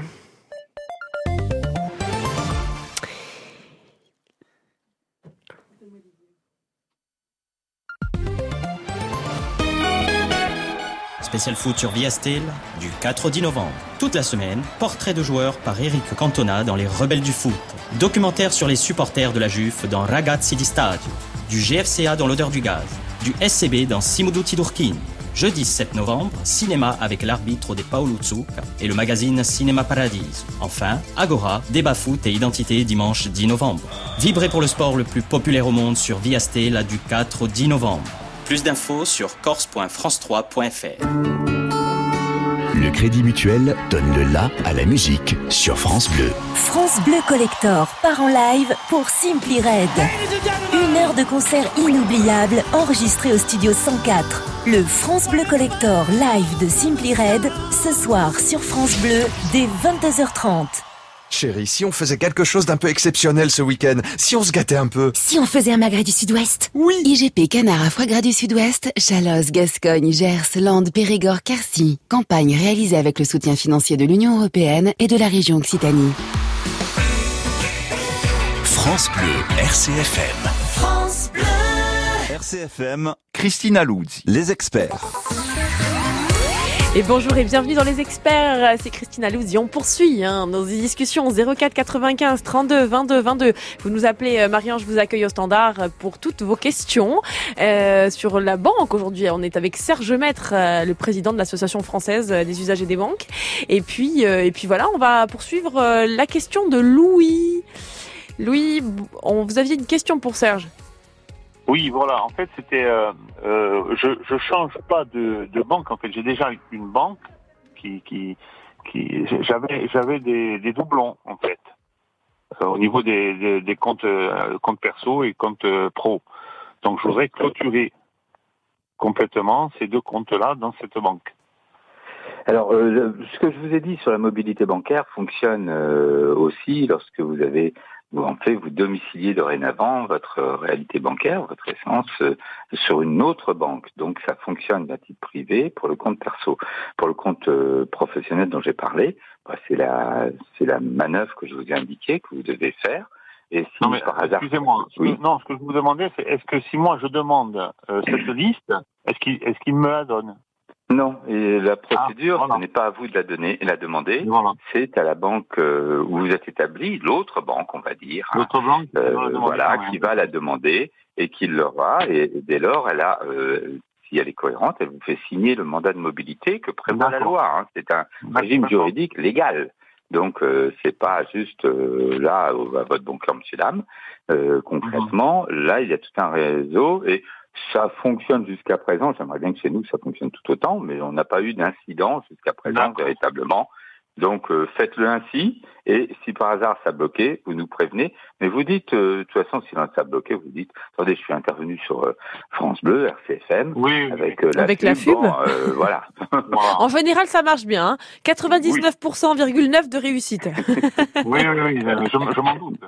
Spécial foot sur Viastel, du quatre au dix novembre. Toute la semaine, portrait de joueurs par Eric Cantona dans Les Rebelles du foot. Documentaire sur les supporters de la Juve dans Ragazzi di Stadio. Du G F C A dans L'odeur du gaz. Du S C B dans Simoduti Durkin. Jeudi sept novembre, cinéma avec l'arbitre des Paolo Zucca et le magazine Cinéma Paradiso. Enfin, Agora, débat foot et identité dimanche dix novembre. Vibrez pour le sport le plus populaire au monde sur Viastel du quatre au dix novembre. Plus d'infos sur corse point france trois point f r. Le Crédit Mutuel donne le la à la musique sur France Bleu. France Bleu Collector part en live pour Simply Red. Une heure de concert inoubliable enregistrée au studio cent quatre. Le France Bleu Collector live de Simply Red, ce soir sur France Bleu dès vingt-deux heures trente. Chérie, si on faisait quelque chose d'un peu exceptionnel ce week-end, si on se gâtait un peu. Si on faisait un magret du Sud-Ouest. Oui. I G P Canard à foie gras du Sud-Ouest, Chalosse, Gascogne, Gers, Landes, Périgord, Quercy. Campagne réalisée avec le soutien financier de l'Union européenne et de la région Occitanie. France Bleu, R C F M. France Bleu. R C F M, Christina Luzzi. Les experts. Et bonjour et bienvenue dans les experts, c'est Christina Luzzi. On poursuit hein, nos discussions zéro quatre quatre-vingt-quinze trente-deux vingt-deux vingt-deux. Vous nous appelez, Marie-Ange vous accueille au standard pour toutes vos questions. Euh, sur la banque aujourd'hui, on est avec Serge Maître, le président de l'association française des usagers des banques. Et puis, euh, et puis voilà, on va poursuivre la question de Louis. Louis, on, vous aviez une question pour Serge? Oui, voilà. En fait, c'était, euh, euh, je je change pas de, de banque. En fait, j'ai déjà une banque qui qui qui j'avais j'avais des, des doublons en fait euh, au niveau des des, des comptes euh, comptes perso et comptes euh, pro. Donc, je voudrais clôturer complètement ces deux comptes-là dans cette banque. Alors, euh, le, ce que je vous ai dit sur la mobilité bancaire fonctionne euh, aussi lorsque vous avez Vous, en fait, vous domiciliez dorénavant votre réalité bancaire, votre essence, euh, sur une autre banque. Donc, ça fonctionne à titre privé pour le compte perso. Pour le compte euh, professionnel dont j'ai parlé, bah, c'est la, c'est la manœuvre que je vous ai indiquée que vous devez faire. Et si non, mais, par hasard, excusez-moi. oui. Non, ce que je vous demandais, c'est est-ce que si moi je demande euh, cette liste, est-ce qu'il, est-ce qu'il me la donne? Non, et la procédure, ah, voilà. Ce n'est pas à vous de la donner, la demander, voilà. C'est à la banque euh, où vous êtes établi, l'autre banque, on va dire, l'autre banque, euh, demander, voilà, ouais. qui va la demander et qui l'aura, et, et dès lors, elle a, euh, si elle est cohérente, elle vous fait signer le mandat de mobilité que prévoit D'accord. la loi. Hein. C'est un D'accord. régime juridique légal. Donc, euh, c'est pas juste euh, là, à votre banquier, monsieur dame. Euh, concrètement, mmh. là, il y a tout un réseau et ça fonctionne jusqu'à présent. J'aimerais bien que chez nous, ça fonctionne tout autant, mais on n'a pas eu d'incident jusqu'à présent, D'accord. véritablement, Donc euh, faites-le ainsi, et si par hasard ça bloquait, vous nous prévenez, mais vous dites, euh, de toute façon, si ça bloquait, vous dites, attendez, je suis intervenu sur euh, France Bleu, R C F M, oui, avec euh, la avec pub, la pub. bon, euh, voilà. En général, ça marche bien, hein. quatre-vingt-dix-neuf pour cent virgule neuf de réussite. Oui, oui, oui, je, je m'en doute.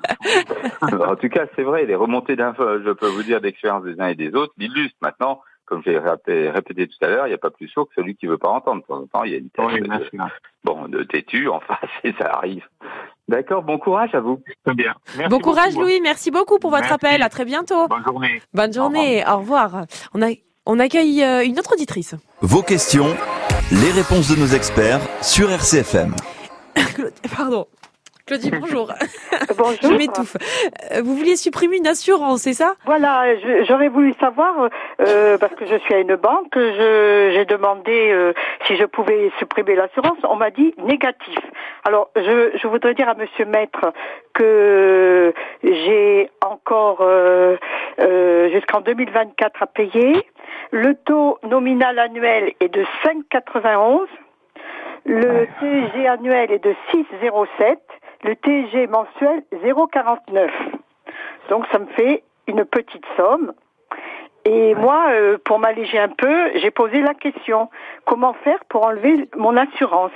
En tout cas, c'est vrai, les remontées d'infos, je peux vous dire, d'expérience des uns et des autres, l'illustrent maintenant. Comme j'ai répété, répété tout à l'heure, il n'y a pas plus sourd que celui qui veut pas entendre. De temps en temps, il y a une tête oui, de, bon, de têtu en face et ça arrive. D'accord, bon courage à vous. Très bien. Merci bon courage beaucoup. Louis, merci beaucoup pour votre Merci. appel. À très bientôt. Bonne journée. Bonne journée, au revoir. Au revoir. On, a, on accueille euh, une autre auditrice. Vos questions, les réponses de nos experts sur R C F M. Pardon. Claudie, bonjour. Bonjour. Je m'étouffe. Euh, Vous vouliez supprimer une assurance, c'est ça? Voilà, je- j'aurais voulu savoir, euh, parce que je suis à une banque, je- j'ai demandé euh, si je pouvais supprimer l'assurance. On m'a dit négatif. Alors, je, je voudrais dire à Monsieur Maître que j'ai encore euh, euh, jusqu'en deux mille vingt-quatre à payer. Le taux nominal annuel est de cinq virgule quatre-vingt-onze. Le T G annuel est de six virgule zéro sept. Le T G mensuel zéro virgule quarante-neuf. Donc ça me fait une petite somme. Et moi, euh, pour m'alléger un peu, j'ai posé la question, comment faire pour enlever mon assurance?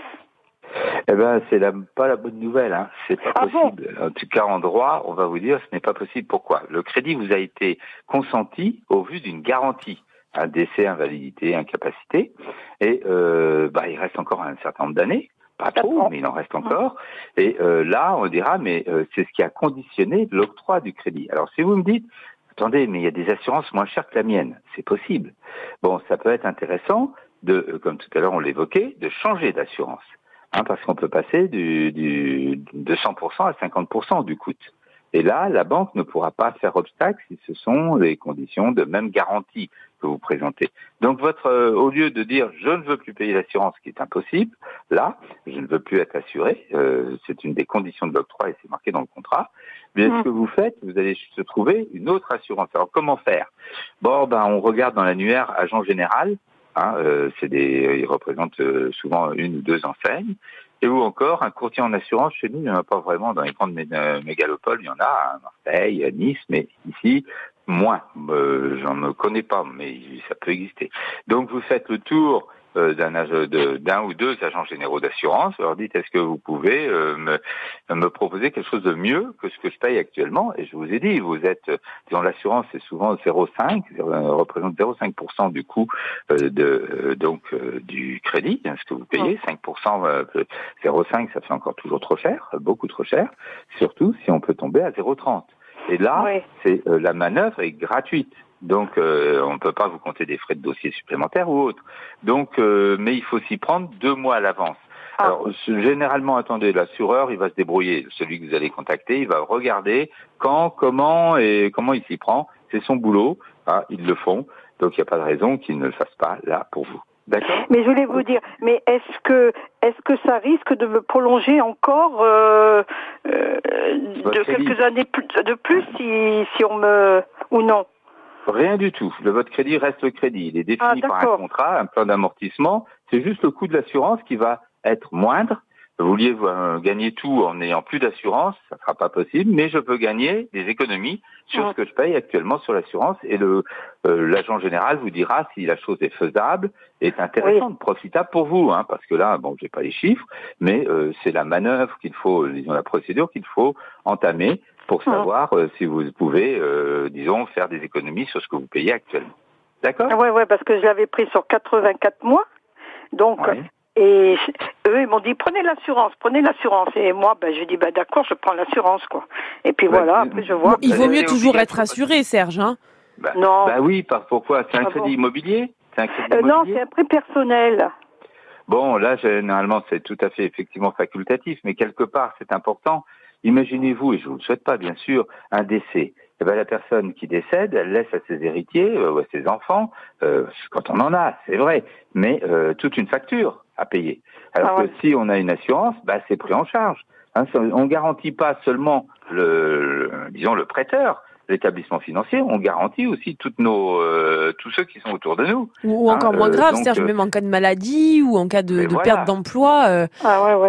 Eh ben, c'est la, pas la bonne nouvelle, hein. C'est pas Ah possible. En tout cas, en droit, on va vous dire, ce n'est pas possible. Pourquoi? Le crédit vous a été consenti au vu d'une garantie. Un décès, invalidité, incapacité. Et, euh, bah, il reste encore un certain nombre d'années. Pas trop, mais il en reste encore. Et euh, là, on dira, mais euh, c'est ce qui a conditionné l'octroi du crédit. Alors, si vous me dites, attendez, mais il y a des assurances moins chères que la mienne, c'est possible. Bon, ça peut être intéressant de, euh, comme tout à l'heure on l'évoquait, de changer d'assurance, hein, parce qu'on peut passer du, du de cent pour cent à cinquante pour cent du coût. Et là, la banque ne pourra pas faire obstacle si ce sont les conditions de même garantie que vous présentez. Donc, votre, euh, au lieu de dire je ne veux plus payer l'assurance, ce qui est impossible, là, je ne veux plus être assuré, euh, c'est une des conditions de l'octroi et c'est marqué dans le contrat. Mais Mmh. ce que vous faites, vous allez se trouver une autre assurance. Alors, comment faire? Bon, ben, on regarde dans l'annuaire agent général. Hein, euh, c'est des, ils représentent euh, souvent une ou deux enseignes. Et ou encore, un courtier en assurance, chez nous, il n'y en a pas vraiment. Dans les grandes mé- euh, mégalopoles, il y en a à Marseille, à Nice, mais ici, moins. Euh, j'en ne connais pas, mais ça peut exister. Donc, vous faites le tour euh, d'un, ag- de- d'un ou deux agents généraux d'assurance. Vous leur dites, est-ce que vous pouvez euh, me, me proposer quelque chose de mieux que ce que je paye actuellement? Et je vous ai dit, vous êtes, euh, disons, l'assurance, c'est souvent zéro virgule cinq, euh, représente zéro virgule cinq pour cent du coût euh, de euh, donc euh, du crédit, hein, ce que vous payez. cinq pour cent, euh, zéro virgule cinq, ça fait encore toujours trop cher, beaucoup trop cher, surtout si on peut tomber à zéro virgule trente. Et là, Oui. c'est euh, la manœuvre est gratuite. Donc, euh, on ne peut pas vous compter des frais de dossier supplémentaires ou autres. Donc, euh, mais il faut s'y prendre deux mois à l'avance. Ah. Alors, ce- généralement, attendez, l'assureur, il va se débrouiller. Celui que vous allez contacter, il va regarder quand, comment et comment il s'y prend. C'est son boulot. Ah, ils le font. Donc, il n'y a pas de raison qu'ils ne le fassent pas là pour vous. D'accord? Mais je voulais vous dire, mais est-ce que est-ce que ça risque de me prolonger encore euh, euh, de Votre crédit. quelques années plus- de plus si si on me ou non? Rien du tout. Le votre crédit reste le crédit. Il est défini Ah, par un d'accord. contrat, un plan d'amortissement. C'est juste le coût de l'assurance qui va être moindre. Vous vouliez euh, gagner tout en n'ayant plus d'assurance, ça ne sera pas possible, mais je peux gagner des économies sur Mm. ce que je paye actuellement sur l'assurance et le euh, l'agent général vous dira si la chose est faisable, est intéressante, profitable pour vous, hein, parce que là, bon, j'ai pas les chiffres, mais euh, c'est la manœuvre qu'il faut, disons la procédure qu'il faut entamer pour Mm. savoir euh, si vous pouvez, euh, disons, faire des économies sur ce que vous payez actuellement. D'accord? Ouais, ouais, parce que je l'avais pris sur quatre-vingt-quatre mois, donc. Ouais. Et eux, ils m'ont dit, prenez l'assurance, prenez l'assurance. Et moi, ben, j'ai dit, ben, d'accord, je prends l'assurance, quoi. Et puis Ouais, voilà, c'est- après, je vois. Il vaut mieux c'est toujours obligatoire. être assuré, Serge. Hein. Bah, Non. Bah oui, par, pourquoi? C'est un Ah crédit bon immobilier? C'est un crédit Euh, non, immobilier? c'est un prêt personnel. Bon, là, généralement, c'est tout à fait effectivement facultatif, mais quelque part, c'est important. Imaginez-vous, et je vous le souhaite pas, bien sûr, un décès. Eh ben, la personne qui décède, elle laisse à ses héritiers euh, ou à ses enfants, euh, quand on en a, c'est vrai, mais euh, toute une facture à payer. Alors Ah que ouais. si on a une assurance, bah, c'est pris en charge. Hein, ça- on garantit pas seulement le, le- disons, le prêteur, l'établissement financier, on garantit aussi toutes nos, euh, tous ceux qui sont autour de nous. Ou, ou Hein, encore moins euh, grave, donc, Serge, euh, même en cas de maladie ou en cas de, mais de voilà. perte d'emploi. euh, Ah ouais, ouais.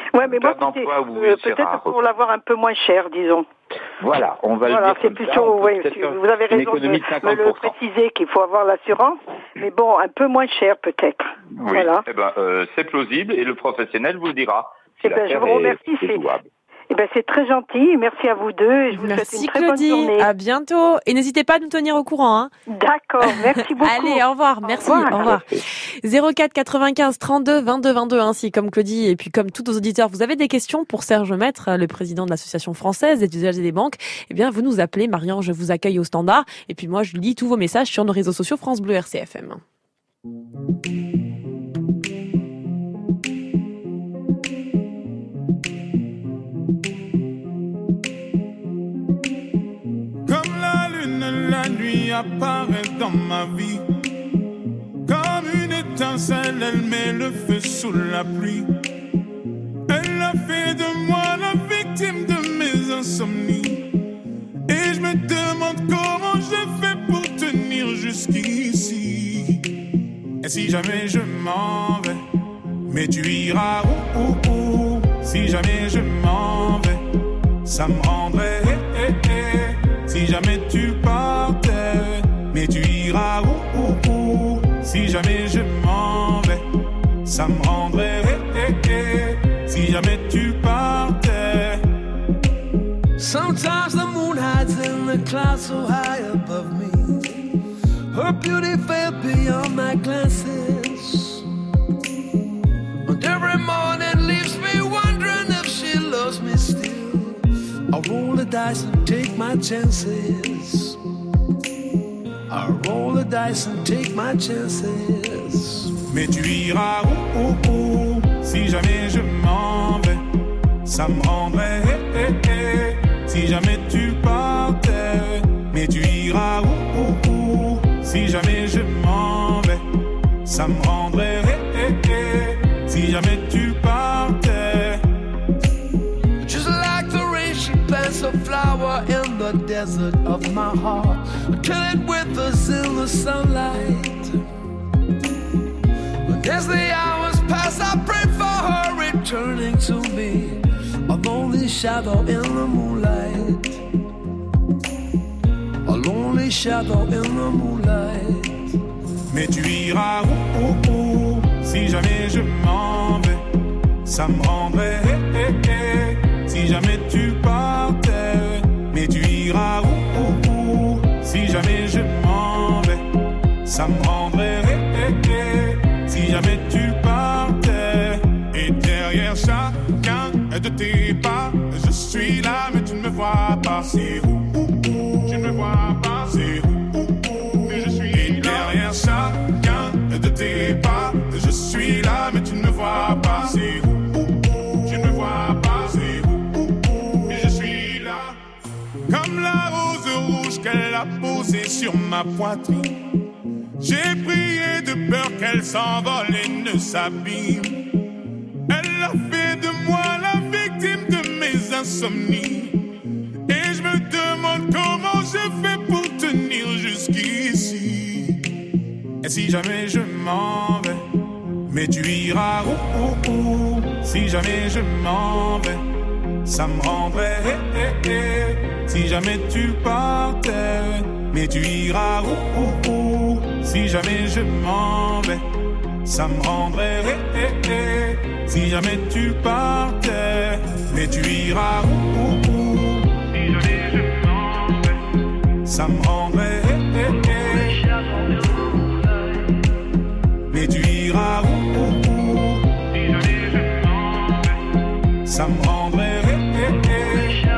Ouais, mais moi, Plein c'était, d'emplois où euh, il sera peut-être pour l'avoir un peu moins cher, disons. Voilà, on va Voilà, le dire c'est comme plutôt, ça. on peut ouais, peut-être si- faire vous avez une raison de économie de me cinquante le pour cent. préciser qu'il faut avoir l'assurance, mais bon, un peu moins cher peut-être. Oui, Voilà. eh ben, euh, c'est plausible et le professionnel vous le dira. Si Eh ben, je l'affaire vous est- remercie, est c'est- jouable. Eh ben, c'est très gentil. Merci à vous deux et je vous souhaite Merci une très Claudie, bonne journée. à bientôt. Et n'hésitez pas à nous tenir au courant. Hein. D'accord, merci beaucoup. Allez, au revoir, merci, revoir. au revoir. zéro quatre quatre-vingt-quinze trente-deux vingt-deux vingt-deux, ainsi comme Claudie et puis comme tous nos auditeurs, vous avez des questions pour Serge Maître, le président de l'Association française des usagers des banques, eh bien vous nous appelez, Marianne, je vous accueille au standard et puis moi je lis tous vos messages sur nos réseaux sociaux France Bleu R C F M. Comme la lune, la nuit apparaît dans ma vie. Comme une étincelle, elle met le feu sous la pluie. Elle a fait de moi la victime de mes insomnies. Et je me demande comment je fais pour tenir jusqu'ici. Et si jamais je m'en vais, mais tu iras où, où, où. Si jamais je m'en vais, ça me rendrait eh, eh, eh. Si jamais tu partais, mais tu iras où, où, où. Si jamais je m'en vais, ça me rendrait eh, eh, eh. Si jamais tu partais. Sometimes the moon hides in the clouds so high above me. Her beauty fell beyond my glances. And every morning leaves me wondering if she loves me still. I roll the dice and take my chances. I roll the dice and take my chances. Mais tu iras où, où, où. Si jamais je m'en vais, ça me rendrait eh, eh, eh. Si jamais tu partais, mais tu iras où, où, où. Si jamais je m'en vais, ça me rendrait eh, eh, eh. Si jamais tu partais. Just like the rain, she plants a flower in the desert of my heart. Kill it with us in the sunlight. But as the hours pass, I pray for her returning to me. A lonely shadow in the moonlight. A lonely shadow in the moonlight. Mais tu iras où, où, où. Si jamais je m'en vais, ça me rendrait eh, eh, eh. Si jamais tu partais, mais tu iras où, où, où. Si jamais je m'en vais, ça me rendrait eh, eh, eh. Si jamais tu partais. Et derrière chacun de tes pas, je suis là mais tu ne me vois pas. C'est où, où, où. Tu ne me vois pas. C'est où, où, où. Mais je suis et derrière chacun de tes pas, je suis là mais tu ne me vois pas. C'est où, où, où. Tu ne me vois pas. C'est où, où, où. Mais je suis là. Comme la rose rouge qu'elle a posée sur ma poitrine. J'ai prié de peur qu'elle s'envole et ne s'abîme. Elle a fait de moi la victime de mes insomnies. Et je me demande comment je fais pour tenir jusqu'ici. Et si jamais je m'en vais, mais tu iras où, où, où. Si jamais je m'en vais, ça me rendrait eh, eh, eh. Si jamais tu partais, mais tu iras où, où, où. Si jamais je m'en vais, ça me rendrait eh, eh, eh. Si jamais tu partais, mais tu iras où, où, où. Si jamais je m'en vais, ça me rendrait eh, eh, eh. Mais tu iras où, où, où. Si jamais je m'en vais, ça me rendrait eh, eh, eh.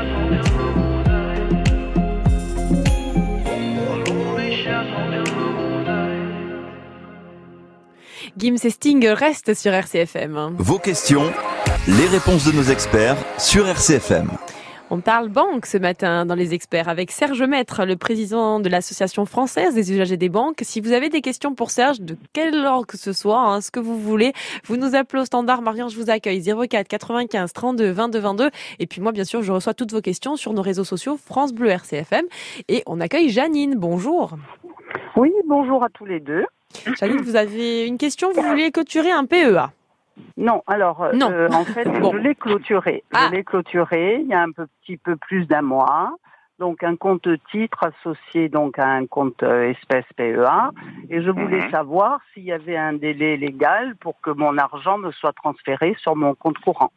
Gims et Sting restent sur R C F M. Vos questions, les réponses de nos experts sur R C F M. On parle banque ce matin dans les experts avec Serge Maître, le président de l'Association française des usagers des banques. Si vous avez des questions pour Serge, de quel ordre que ce soit, hein, ce que vous voulez, vous nous appelez au standard. Marianne, je vous accueille. zéro quatre quatre-vingt-quinze trente-deux vingt-deux vingt-deux. Et puis moi, bien sûr, je reçois toutes vos questions sur nos réseaux sociaux France Bleu R C F M. Et on accueille Janine. Bonjour. Oui, bonjour à tous les deux. Janine, vous avez une question, vous vouliez clôturer un P E A. Non, alors, euh, Non. euh, en fait, Bon. je l'ai clôturé. Ah. Je l'ai clôturé il y a un peu- petit peu plus d'un mois. Donc, un compte titre associé donc à un compte euh, espèce P E A. Et je voulais Mhm. savoir s'il y avait un délai légal pour que mon argent me soit transféré sur mon compte courant.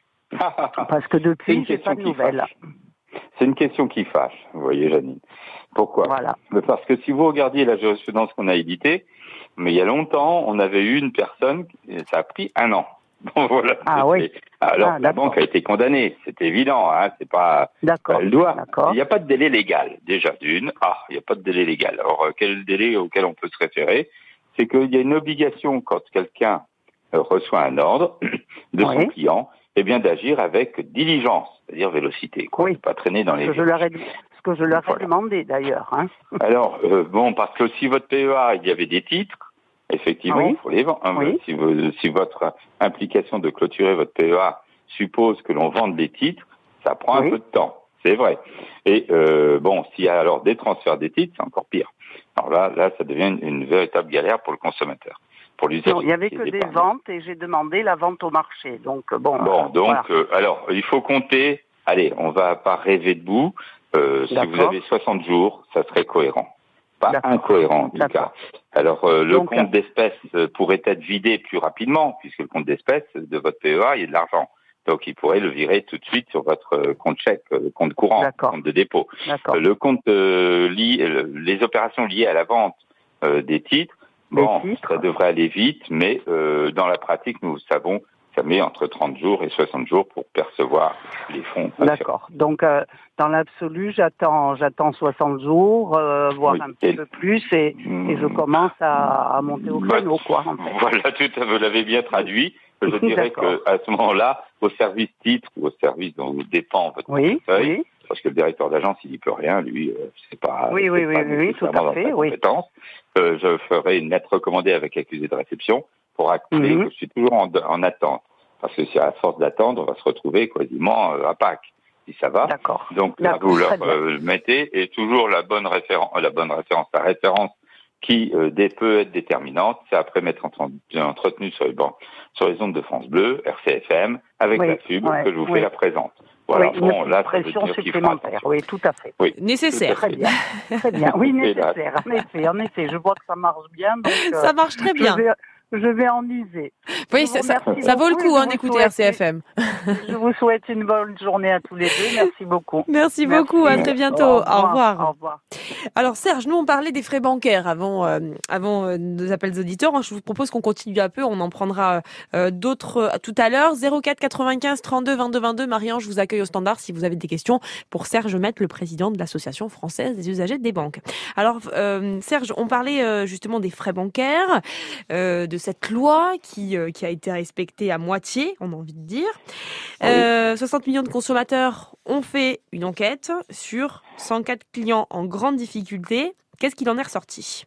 Parce que C'est une depuis, j'ai question pas de qui nouvelles. fâche. C'est une question qui fâche, vous voyez, Janine. Pourquoi Voilà. Mais Parce que si vous regardiez la jurisprudence qu'on a éditée, mais il y a longtemps, on avait eu une personne, et ça a pris un an. Bon, voilà. Ah oui. Alors, Ah, la d'accord. banque a été condamnée, c'est évident, hein, c'est pas... D'accord. Elle doit. D'accord. Il n'y a pas de délai légal, déjà, d'une. Ah, il n'y a pas de délai légal. Alors, euh, quel délai auquel on peut se référer? C'est qu'il y a une obligation, quand quelqu'un euh, reçoit un ordre de son Oui. client, eh bien, d'agir avec diligence, c'est-à-dire vélocité, quoi. Oui. Pas traîner dans Ce les que je leur ai, ce que je leur ai Voilà. demandé, d'ailleurs. Hein. Alors, euh, bon, parce que si votre P E A, il y avait des titres, effectivement, il Oui. faut les vendre. Hein, Oui. si, vous- si votre implication de clôturer votre P E A suppose que l'on vende des titres, ça prend Oui. un peu de temps, c'est vrai. Et euh, bon, s'il y a alors des transferts des titres, c'est encore pire. Alors là, là, ça devient une, une véritable galère pour le consommateur, pour l'usager. Non, il n'y avait qui que est des épargné. ventes et j'ai demandé la vente au marché. Donc, euh, bon. Bon, euh, donc, voilà. euh, alors, il faut compter, allez, on va pas rêver debout, euh, si vous D'accord. avez soixante jours, ça serait cohérent. Pas D'accord. incohérent, en tout D'accord. cas. Alors, euh, le Donc, compte euh, d'espèces euh, pourrait être vidé plus rapidement, puisque le compte d'espèces de votre P E A, il y a de l'argent. Donc, il pourrait le virer tout de suite sur votre euh, compte chèque, euh, compte courant, D'accord. compte de dépôt. D'accord. Euh, le compte euh, lié, euh, les opérations liées à la vente euh, des titres, Des bon, titres. ça devrait aller vite, mais euh, dans la pratique, nous savons, ça met entre trente jours et soixante jours pour percevoir les fonds. D'accord. Donc, euh, dans l'absolu, j'attends, j'attends soixante jours, euh, voire Oui. un petit Et- peu plus, et, et je commence à, à monter au Bah, créneau, quoi. En fait. Voilà, tout à vous l'avez bien traduit. Je dirais D'accord. que à ce moment-là, au service titre ou au service dont dépend votre Oui, portefeuille, oui. parce que le directeur d'agence, il n'y peut rien, lui, euh, c'est pas, Oui, c'est oui, pas oui, oui, oui, tout nécessairement à dans fait, sa oui. compétence. Euh, je ferai une lettre recommandée avec accusé de réception pour acter Mhm. que je suis toujours en, en attente. Parce que si à force d'attendre, on va se retrouver quasiment euh, à Pâques, si ça va. D'accord. Donc là, D'accord, vous leur très bien. euh, le mettez, et toujours la bonne référence, la bonne référence, la référence qui euh, dé- peut être déterminante, c'est après m'être entre- entretenu sur les bancs, sur les ondes de France Bleu, R C F M, avec Oui, la pub ouais, que je vous oui. fais la présente. Voilà, Oui, une bon, petite là, ça veut pression dire qu'il fera supplémentaire. attention. Oui, tout à fait. Oui, Nécessaire. tout à Très fait. bien. Très bien. Oui, Et là- nécessaire. En effet, en effet. Je vois que ça marche bien, donc. euh, Ça marche très bien. Je vais, je vais en user. Oui, Je ça, vous ça, remercie ça vaut le beaucoup coup et je hein, vous d'écouter souhaite- R C F M. Je vous souhaite une bonne journée à tous les deux. Merci beaucoup. Merci beaucoup, à très bientôt. Au Au revoir. revoir. Au revoir. Alors Serge, nous on parlait des frais bancaires avant, euh, avant euh, nos appels auditeurs. Je vous propose qu'on continue un peu, on en prendra euh, d'autres euh, tout à l'heure. zéro quatre quatre-vingt-quinze trente-deux vingt-deux vingt-deux. Marie-Ange, je vous accueille au standard si vous avez des questions pour Serge Maître, le président de l'Association française des usagers des banques. Alors euh, Serge, on parlait euh, justement des frais bancaires, euh, de cette loi qui, euh, qui a été respectée à moitié, on a envie de dire. Euh, soixante millions de consommateurs ont fait une enquête sur cent quatre clients en grande difficulté. Qu'est-ce qu'il en est ressorti?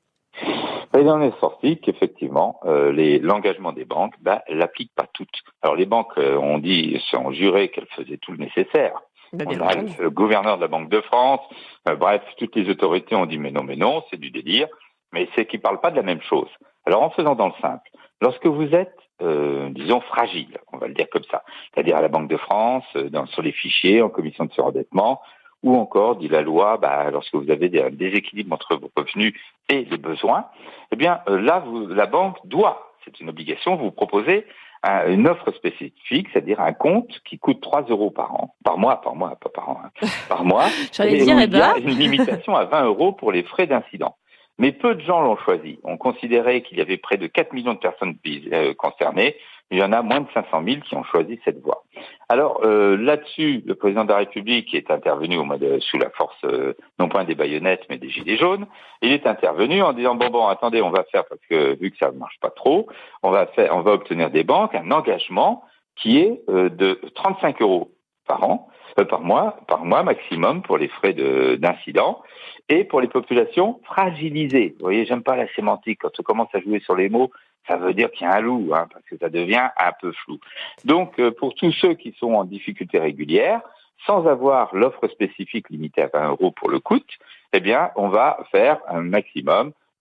Il en est sorti qu'effectivement, euh, les- l'engagement des banques, bah, l'appliquent pas toutes. Alors les banques euh, ont dit, ont juré qu'elles faisaient tout le nécessaire. Bah, bien On a entendu. le gouverneur de la Banque de France, euh, bref, toutes les autorités ont dit mais non, mais non, c'est du délire, mais c'est qu'ils parlent pas de la même chose. Alors en faisant dans le simple, lorsque vous êtes, euh, disons, fragile, on va le dire comme ça, c'est-à-dire à la Banque de France, euh, dans, sur les fichiers, en commission de surendettement, ou encore, dit la loi, bah, lorsque vous avez des, un déséquilibre entre vos revenus et les besoins, eh bien euh, là, vous, la banque doit, c'est une obligation, vous proposer un, une offre spécifique, c'est-à-dire un compte qui coûte trois euros par an, par mois, par mois, pas par an, hein, par mois, J'allais et dire, où eh il y a ben. une limitation à vingt euros pour les frais d'incident. Mais peu de gens l'ont choisi. On considérait qu'il y avait près de quatre millions de personnes euh, concernées. Il y en a moins de cinq cent mille qui ont choisi cette voie. Alors euh, là-dessus, le président de la République est intervenu au mois de, sous la force, euh, non pas des baïonnettes, mais des gilets jaunes. Il est intervenu en disant bon bon, attendez, on va faire parce que vu que ça ne marche pas trop, on va faire, on va obtenir des banques un engagement qui est euh, de trente-cinq euros par an, euh, par mois, par mois maximum pour les frais de, d'incident. Et pour les populations fragilisées. Vous voyez, j'aime pas la sémantique. Quand on commence à jouer sur les mots, ça veut dire qu'il y a un loup, hein, parce que ça devient un peu flou. Donc, euh, pour tous ceux qui sont en difficulté régulière, sans avoir l'offre spécifique limitée à vingt euros pour le coût, eh bien, on va faire un maximum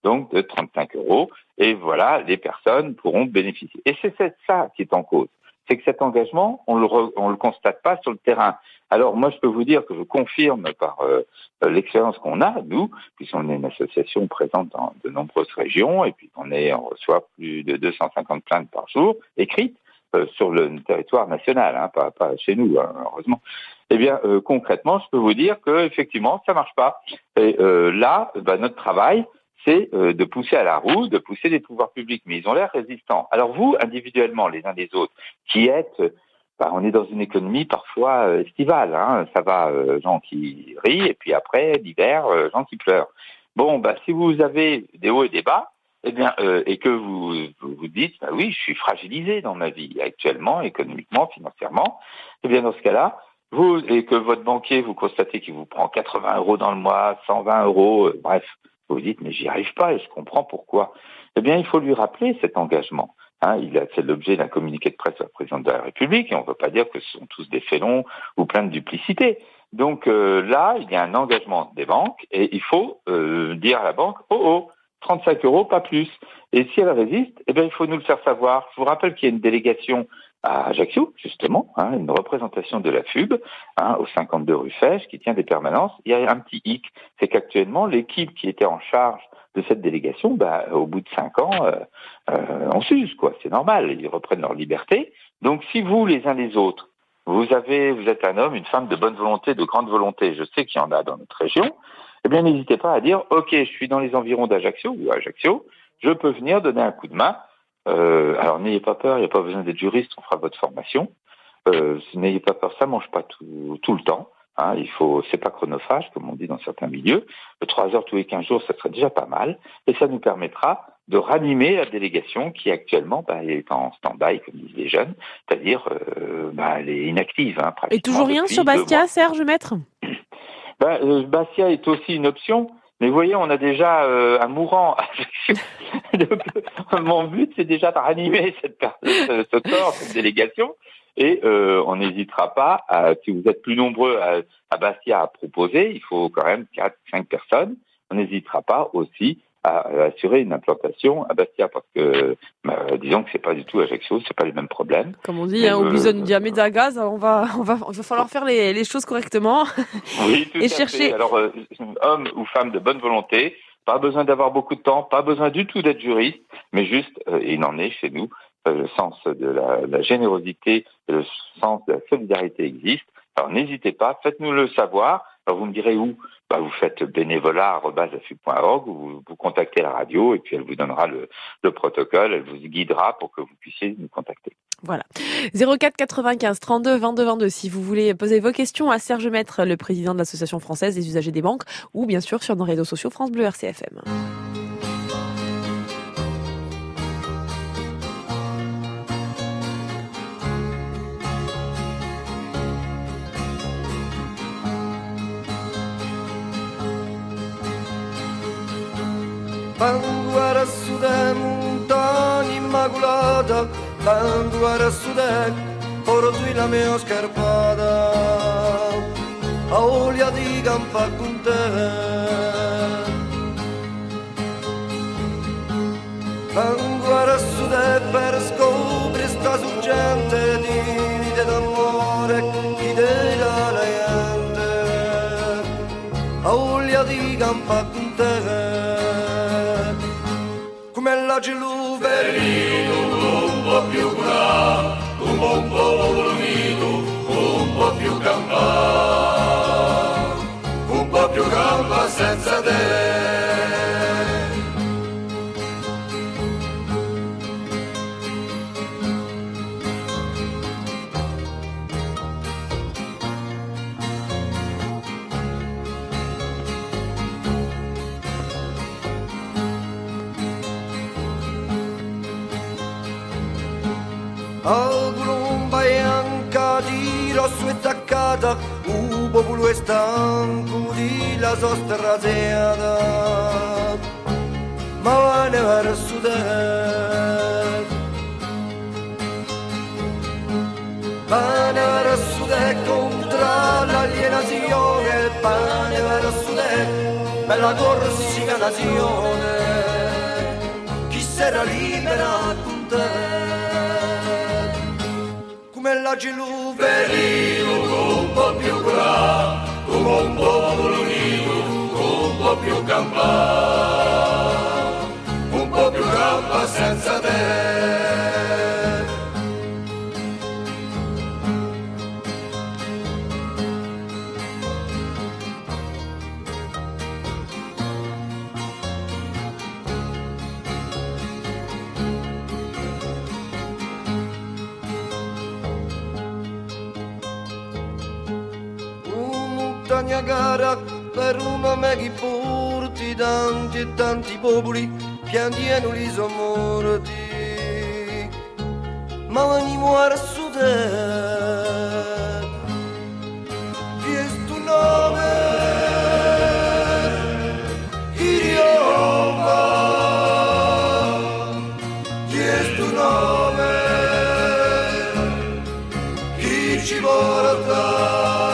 donc de trente-cinq euros. Et voilà, les personnes pourront bénéficier. Et c'est ça qui est en cause. C'est que cet engagement, on le re, on le constate pas sur le terrain. Alors moi, je peux vous dire que je confirme par euh, l'expérience qu'on a, nous, puisqu'on est une association présente dans de nombreuses régions, et puis qu'on est, on reçoit plus de deux cent cinquante plaintes par jour, écrites, euh, sur le territoire national, hein, pas, pas chez nous, hein, heureusement. Eh bien, euh, concrètement, je peux vous dire que effectivement, ça marche pas. Et euh, là, bah, notre travail, c'est euh, de pousser à la roue, de pousser les pouvoirs publics, mais ils ont l'air résistants. Alors vous, individuellement, les uns les autres, qui êtes, bah, on est dans une économie parfois euh, estivale, hein, ça va, euh, gens qui rient, et puis après, l'hiver, euh, gens qui pleurent. Bon, bah, si vous avez des hauts et des bas, eh bien, euh, et que vous, vous vous dites, bah oui, je suis fragilisé dans ma vie actuellement, économiquement, financièrement, eh bien, dans ce cas-là, vous, et que votre banquier, vous constatez qu'il vous prend quatre-vingts euros dans le mois, cent vingt euros, euh, bref, vous vous dites, mais j'y arrive pas et je comprends pourquoi. Eh bien, il faut lui rappeler cet engagement. Hein, il a fait l'objet d'un communiqué de presse à la présidente de la République et on ne veut pas dire que ce sont tous des félons ou plein de duplicité. Donc euh, là, il y a un engagement des banques et il faut euh, dire à la banque, oh oh, trente-cinq euros, pas plus. Et si elle résiste, eh bien, il faut nous le faire savoir. Je vous rappelle qu'il y a une délégation à Ajaccio, justement, hein, une représentation de la F U B, hein, au cinquante-deux rue Fesch, qui tient des permanences. Il y a un petit hic, c'est qu'actuellement, l'équipe qui était en charge de cette délégation, bah, au bout de cinq ans, euh, euh, on s'use, quoi. C'est normal, ils reprennent leur liberté. Donc, si vous, les uns les autres, vous avez, vous êtes un homme, une femme de bonne volonté, de grande volonté, je sais qu'il y en a dans notre région, eh bien, n'hésitez pas à dire, OK, je suis dans les environs d'Ajaccio ou à Ajaccio, je peux venir donner un coup de main. Euh, alors n'ayez pas peur, il n'y a pas besoin d'être juriste, on fera votre formation. Euh, n'ayez pas peur, ça mange pas tout, tout le temps. Hein, il faut, c'est pas chronophage comme on dit dans certains milieux. Trois heures tous les quinze jours, ça serait déjà pas mal, et ça nous permettra de ranimer la délégation qui actuellement bah, est en stand-by, comme disent les jeunes, c'est-à-dire euh, bah, elle est inactive. Hein, et toujours rien sur Bastia, Serge Maître? bah, euh, Bastia est aussi une option. Mais vous voyez, on a déjà euh, un mourant. Mon but, c'est déjà de ranimer cette, ce, ce corps, cette délégation. Et euh, on n'hésitera pas, à, si vous êtes plus nombreux à, à Bastia à proposer, il faut quand même quatre, cinq personnes, on n'hésitera pas aussi à, à assurer une implantation à Bastia, parce que bah, disons que c'est pas du tout Ajaccio, c'est pas les mêmes problèmes. Comme on dit, hein, au Bison Diamètre à gaz, on va, on va, il va falloir faire les, les choses correctement. Oui, tout et à chercher. fait. Alors, euh, homme ou femme de bonne volonté, pas besoin d'avoir beaucoup de temps, pas besoin du tout d'être juriste, mais juste, euh, et il en est chez nous, euh, le sens de la, la générosité, le sens de la solidarité existe. Alors n'hésitez pas, faites-nous le savoir. Alors vous me direz où? Bah, vous faites bénévolat arobase a f u b point org ou vous, vous contactez la radio et puis elle vous donnera le, le protocole, elle vous guidera pour que vous puissiez nous contacter. Voilà. zéro quatre quatre-vingt-quinze trente-deux vingt-deux vingt-deux si vous voulez poser vos questions à Serge Maître, le président de l'Association française des usagers des banques, ou bien sûr sur nos réseaux sociaux France Bleu R C F M. Quando era su de montagna immacolata, quando era su de portui la mia scarpata, a olio di campa con te. Quando era su de per scoprire sta sorgente di vita d'amore che dà la gente, a olio di campa con te. Come la geluverino, un po' più cura, un po' un po' volumito, un po' più gamba, un po' più gamba senza te. Al colomba bianca di rosso e taccata, un popolo è stanco di la sostra seata, ma va ne verso te, va ne verso te contro l'alienazione, va ne verso te per la corsica nazione. sera libera con te. Come la Giluverino, un po' più grande, come un popolo unito, un po' più campato, un po' più campa senza te. Gara per un nome che porti tanti e tanti popoli pianti e non li sono morti, ma venimo a te, chi è tu nome, idioma, chi è tu nome, chi ci porta.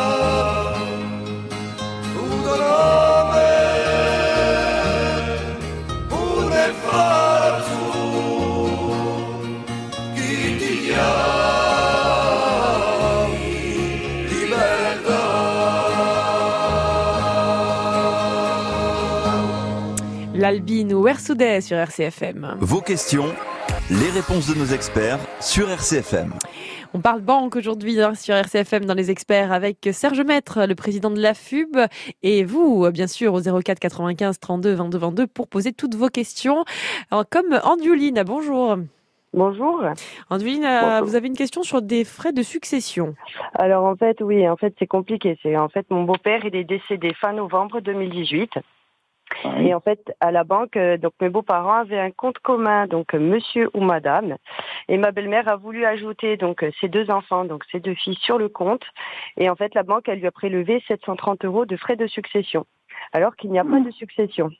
L'Albine ou Ersoudet sur R C F M. Vos questions, les réponses de nos experts sur R C F M. On parle banque aujourd'hui hein, sur R C F M dans les experts avec Serge Maître, le président de la F U B, et vous, bien sûr, au zéro quatre quatre-vingt-quinze trente-deux vingt-deux vingt-deux pour poser toutes vos questions. Alors, comme Anduline, bonjour. Bonjour. Anduline, Bonjour. Vous avez une question sur des frais de succession. Alors en fait, oui, en fait c'est compliqué. C'est en fait mon beau-père, il est décédé fin novembre deux mille dix-huit. Oui. Et en fait, à la banque, donc mes beaux-parents avaient un compte commun, donc monsieur ou madame. Et ma belle-mère a voulu ajouter donc ses deux enfants, donc ses deux filles sur le compte. Et en fait, la banque, elle lui a prélevé sept cent trente euros de frais de succession, alors qu'il n'y a pas de succession.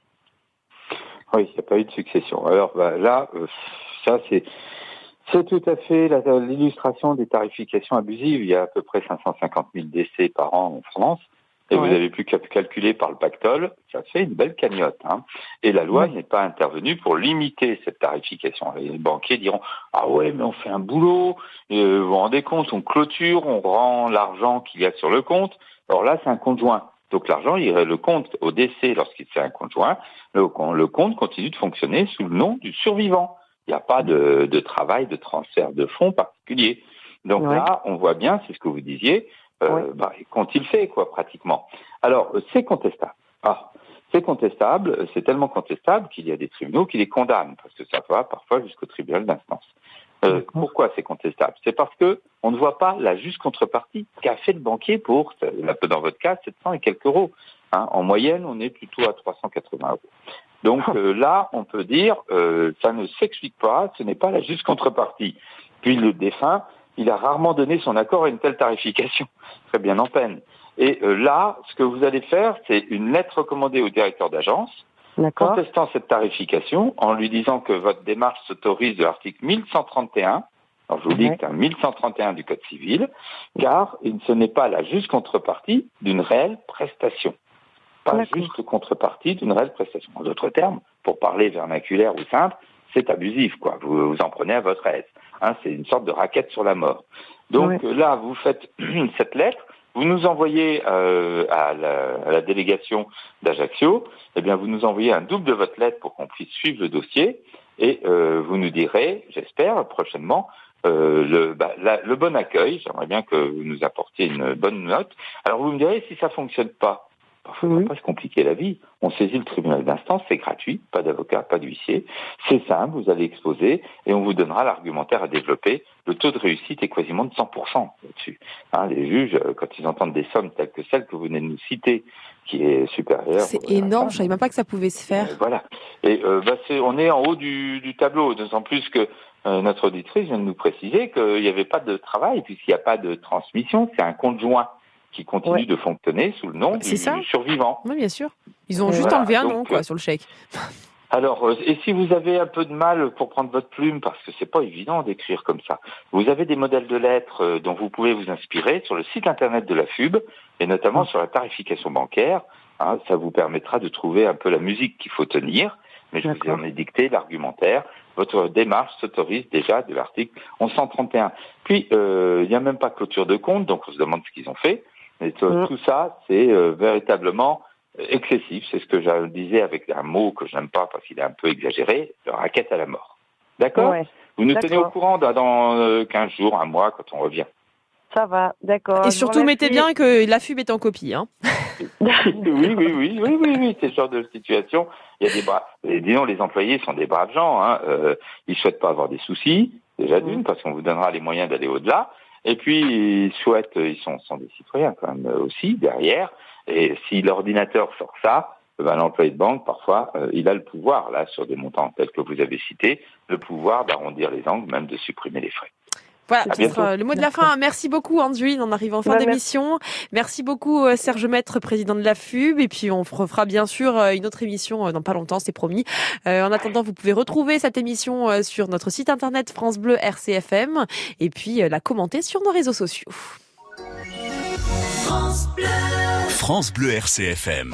Oui, il n'y a pas eu de succession. Alors bah, là, euh, ça c'est c'est tout à fait la, l'illustration des tarifications abusives. Il y a à peu près cinq cent cinquante mille décès par an en France. Et ouais. Vous avez pu calculer par le pactole, ça fait une belle cagnotte. Hein. Et la loi ouais. n'est pas intervenue pour limiter cette tarification. Les banquiers diront « Ah ouais, mais on fait un boulot, euh, vous vous rendez compte, on clôture, on rend l'argent qu'il y a sur le compte. » Alors là, c'est un compte joint. Donc l'argent, il, le compte au décès, lorsqu'il fait un compte joint, le, le compte continue de fonctionner sous le nom du survivant. Il n'y a pas de, de travail, de transfert de fonds particulier. Donc ouais. là, on voit bien, c'est ce que vous disiez, Euh, oui. bah, qu'ont-ils fait, quoi, pratiquement. Alors, c'est contestable. Ah, c'est contestable, c'est tellement contestable qu'il y a des tribunaux qui les condamnent, parce que ça va parfois jusqu'au tribunal d'instance. Euh, pourquoi c'est contestable? C'est parce que on ne voit pas la juste contrepartie qu'a fait le banquier pour, dans votre cas, sept cents et quelques euros. Hein, en moyenne, on est plutôt à trois cent quatre-vingts euros. Donc euh, là, on peut dire, euh, ça ne s'explique pas, ce n'est pas la juste contrepartie. Puis le défunt, il a rarement donné son accord à une telle tarification. Très bien en peine. Et euh, là, ce que vous allez faire, c'est une lettre recommandée au directeur d'agence, D'accord. contestant cette tarification, en lui disant que votre démarche s'autorise de l'article mille cent trente et un. Alors je vous dis ouais. que c'est un mille cent trente et un du Code civil, car ce n'est pas la juste contrepartie d'une réelle prestation. Pas D'accord. juste contrepartie d'une réelle prestation. En d'autres termes, pour parler vernaculaire ou simple, c'est abusif, quoi. Vous vous en prenez à votre aise. Hein, c'est une sorte de raquette sur la mort. Donc oui. là, vous faites cette lettre, vous nous envoyez euh, à, la, à la délégation d'Ajaccio, eh bien vous nous envoyez un double de votre lettre pour qu'on puisse suivre le dossier, et euh, vous nous direz, j'espère, prochainement, euh, le, bah, la, le bon accueil. J'aimerais bien que vous nous apportiez une bonne note. Alors vous me direz si ça fonctionne pas. Il ne faut pas se compliquer la vie. On saisit le tribunal d'instance, c'est gratuit, pas d'avocat, pas d'huissier. C'est simple, vous allez exposer et on vous donnera l'argumentaire à développer. Le taux de réussite est quasiment de cent pour cent là-dessus. Hein, les juges, quand ils entendent des sommes telles que celles que vous venez de nous citer, qui est supérieure... C'est énorme, je ne savais même pas que ça pouvait se faire. Euh, voilà. Et euh, bah, c'est, on est en haut du, du tableau, d'autant plus que euh, notre auditrice vient de nous préciser qu'il n'y avait pas de travail, puisqu'il n'y a pas de transmission, c'est un compte joint qui continue ouais. de fonctionner sous le nom du, du survivant. Oui, bien sûr. Ils ont juste voilà, enlevé un donc, nom quoi, sur le chèque. Alors, et si vous avez un peu de mal pour prendre votre plume, parce que c'est pas évident d'écrire comme ça, vous avez des modèles de lettres dont vous pouvez vous inspirer sur le site internet de la F U B, et notamment sur la tarification bancaire. Hein, ça vous permettra de trouver un peu la musique qu'il faut tenir, mais je D'accord. vous en ai dicté l'argumentaire. votre démarche s'autorise déjà de l'article onze cent trente et un. Puis, euh, il n'y a même pas de clôture de compte, donc on se demande ce qu'ils ont fait. Et tout, mmh. tout ça, c'est euh, véritablement excessif. C'est ce que je disais avec un mot que je n'aime pas parce qu'il est un peu exagéré, le racket à la mort. D'accord ouais. Vous nous D'accord. tenez au courant dans, dans euh, quinze jours, un mois, quand on revient. Ça va, d'accord. Et surtout, mettez bien que la F U B est en copie. Hein. oui, oui, oui, oui, oui, oui, oui, c'est ce genre de situation. Il y a des bras. Disons, les employés sont des braves gens. Hein. Euh, ils souhaitent pas avoir des soucis, déjà d'une, parce qu'on vous donnera les moyens d'aller au-delà. Et puis, ils souhaitent, ils sont, sont des citoyens quand même aussi derrière. Et si l'ordinateur sort ça, ben, l'employé de banque, parfois, euh, il a le pouvoir, là, sur des montants tels que vous avez cités, le pouvoir d'arrondir les angles, même de supprimer les frais. Voilà, ce sera le mot de la fin. Merci beaucoup, Angeline. On arrive en fin bah, d'émission. Merci. merci beaucoup, Serge Maître, président de la F U B. Et puis, on refera bien sûr une autre émission dans pas longtemps, c'est promis. Euh, en attendant, vous pouvez retrouver cette émission sur notre site internet France Bleu R C F M et puis la commenter sur nos réseaux sociaux. France Bleu, France Bleu R C F M.